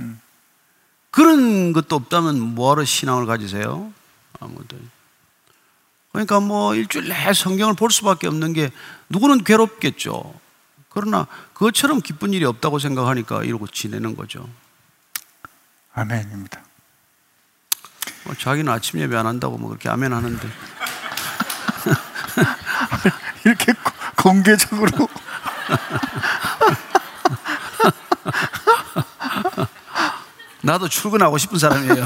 그런 것도 없다면 뭐하러 신앙을 가지세요? 아무도. 그러니까 뭐 일주일 내내 성경을 볼 수밖에 없는 게 누구는 괴롭겠죠. 그러나 그것처럼 기쁜 일이 없다고 생각하니까 이러고 지내는 거죠. 아멘입니다. 자기는 아침 예배 안 한다고 뭐 그렇게 아멘 하는데 이렇게 공개적으로 나도 출근하고 싶은 사람이에요.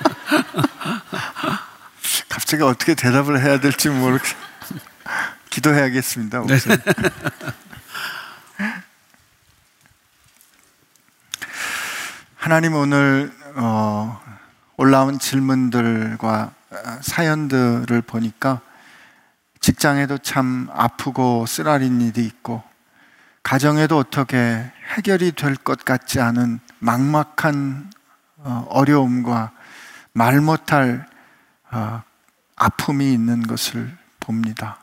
갑자기 어떻게 대답을 해야 될지 모르겠. 기도해야겠습니다. 네. 하나님, 오늘 올라온 질문들과 사연들을 보니까 직장에도 참 아프고 쓰라린 일이 있고, 가정에도 어떻게 해결이 될 것 같지 않은 막막한 어려움과 말 못할 아픔이 있는 것을 봅니다.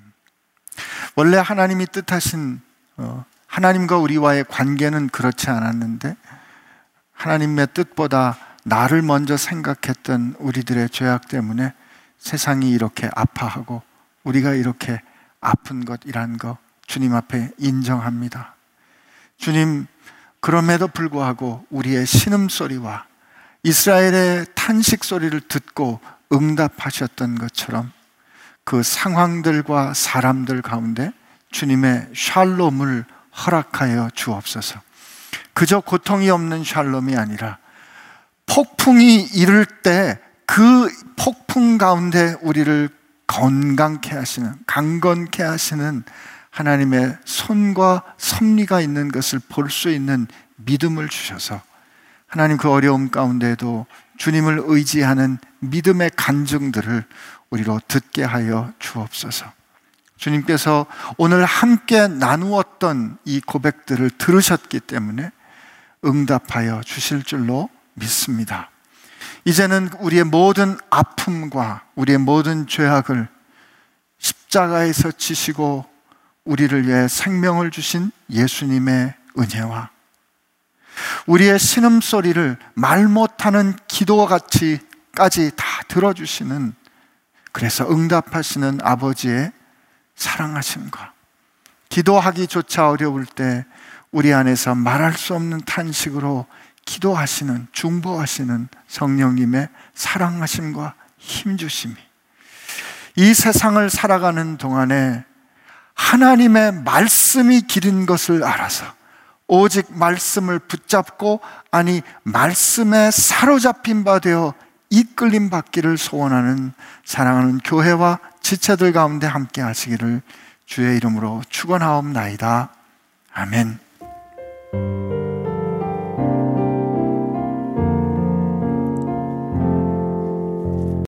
원래 하나님이 뜻하신 하나님과 우리와의 관계는 그렇지 않았는데, 하나님의 뜻보다 나를 먼저 생각했던 우리들의 죄악 때문에 세상이 이렇게 아파하고 우리가 이렇게 아픈 것이란 거 주님 앞에 인정합니다. 주님, 그럼에도 불구하고 우리의 신음소리와 이스라엘의 탄식 소리를 듣고 응답하셨던 것처럼 그 상황들과 사람들 가운데 주님의 샬롬을 허락하여 주옵소서. 그저 고통이 없는 샬롬이 아니라 폭풍이 이를 때 그 폭풍 가운데 우리를 건강케 하시는, 강건케 하시는 하나님의 손과 섭리가 있는 것을 볼 수 있는 믿음을 주셔서 하나님 그 어려움 가운데도 주님을 의지하는 믿음의 간증들을 우리로 듣게 하여 주옵소서. 주님께서 오늘 함께 나누었던 이 고백들을 들으셨기 때문에 응답하여 주실 줄로 믿습니다. 이제는 우리의 모든 아픔과 우리의 모든 죄악을 십자가에서 지시고 우리를 위해 생명을 주신 예수님의 은혜와 우리의 신음소리를 말 못하는 기도와 같이까지 다 들어주시는, 그래서 응답하시는 아버지의 사랑하심과 기도하기조차 어려울 때 우리 안에서 말할 수 없는 탄식으로 기도하시는, 중보하시는 성령님의 사랑하심과 힘주심이 이 세상을 살아가는 동안에 하나님의 말씀이 길인 것을 알아서 오직 말씀을 붙잡고, 아니 말씀에 사로잡힌 바 되어 이끌림 받기를 소원하는 사랑하는 교회와 지체들 가운데 함께 하시기를 주의 이름으로 축원하옵나이다. 아멘.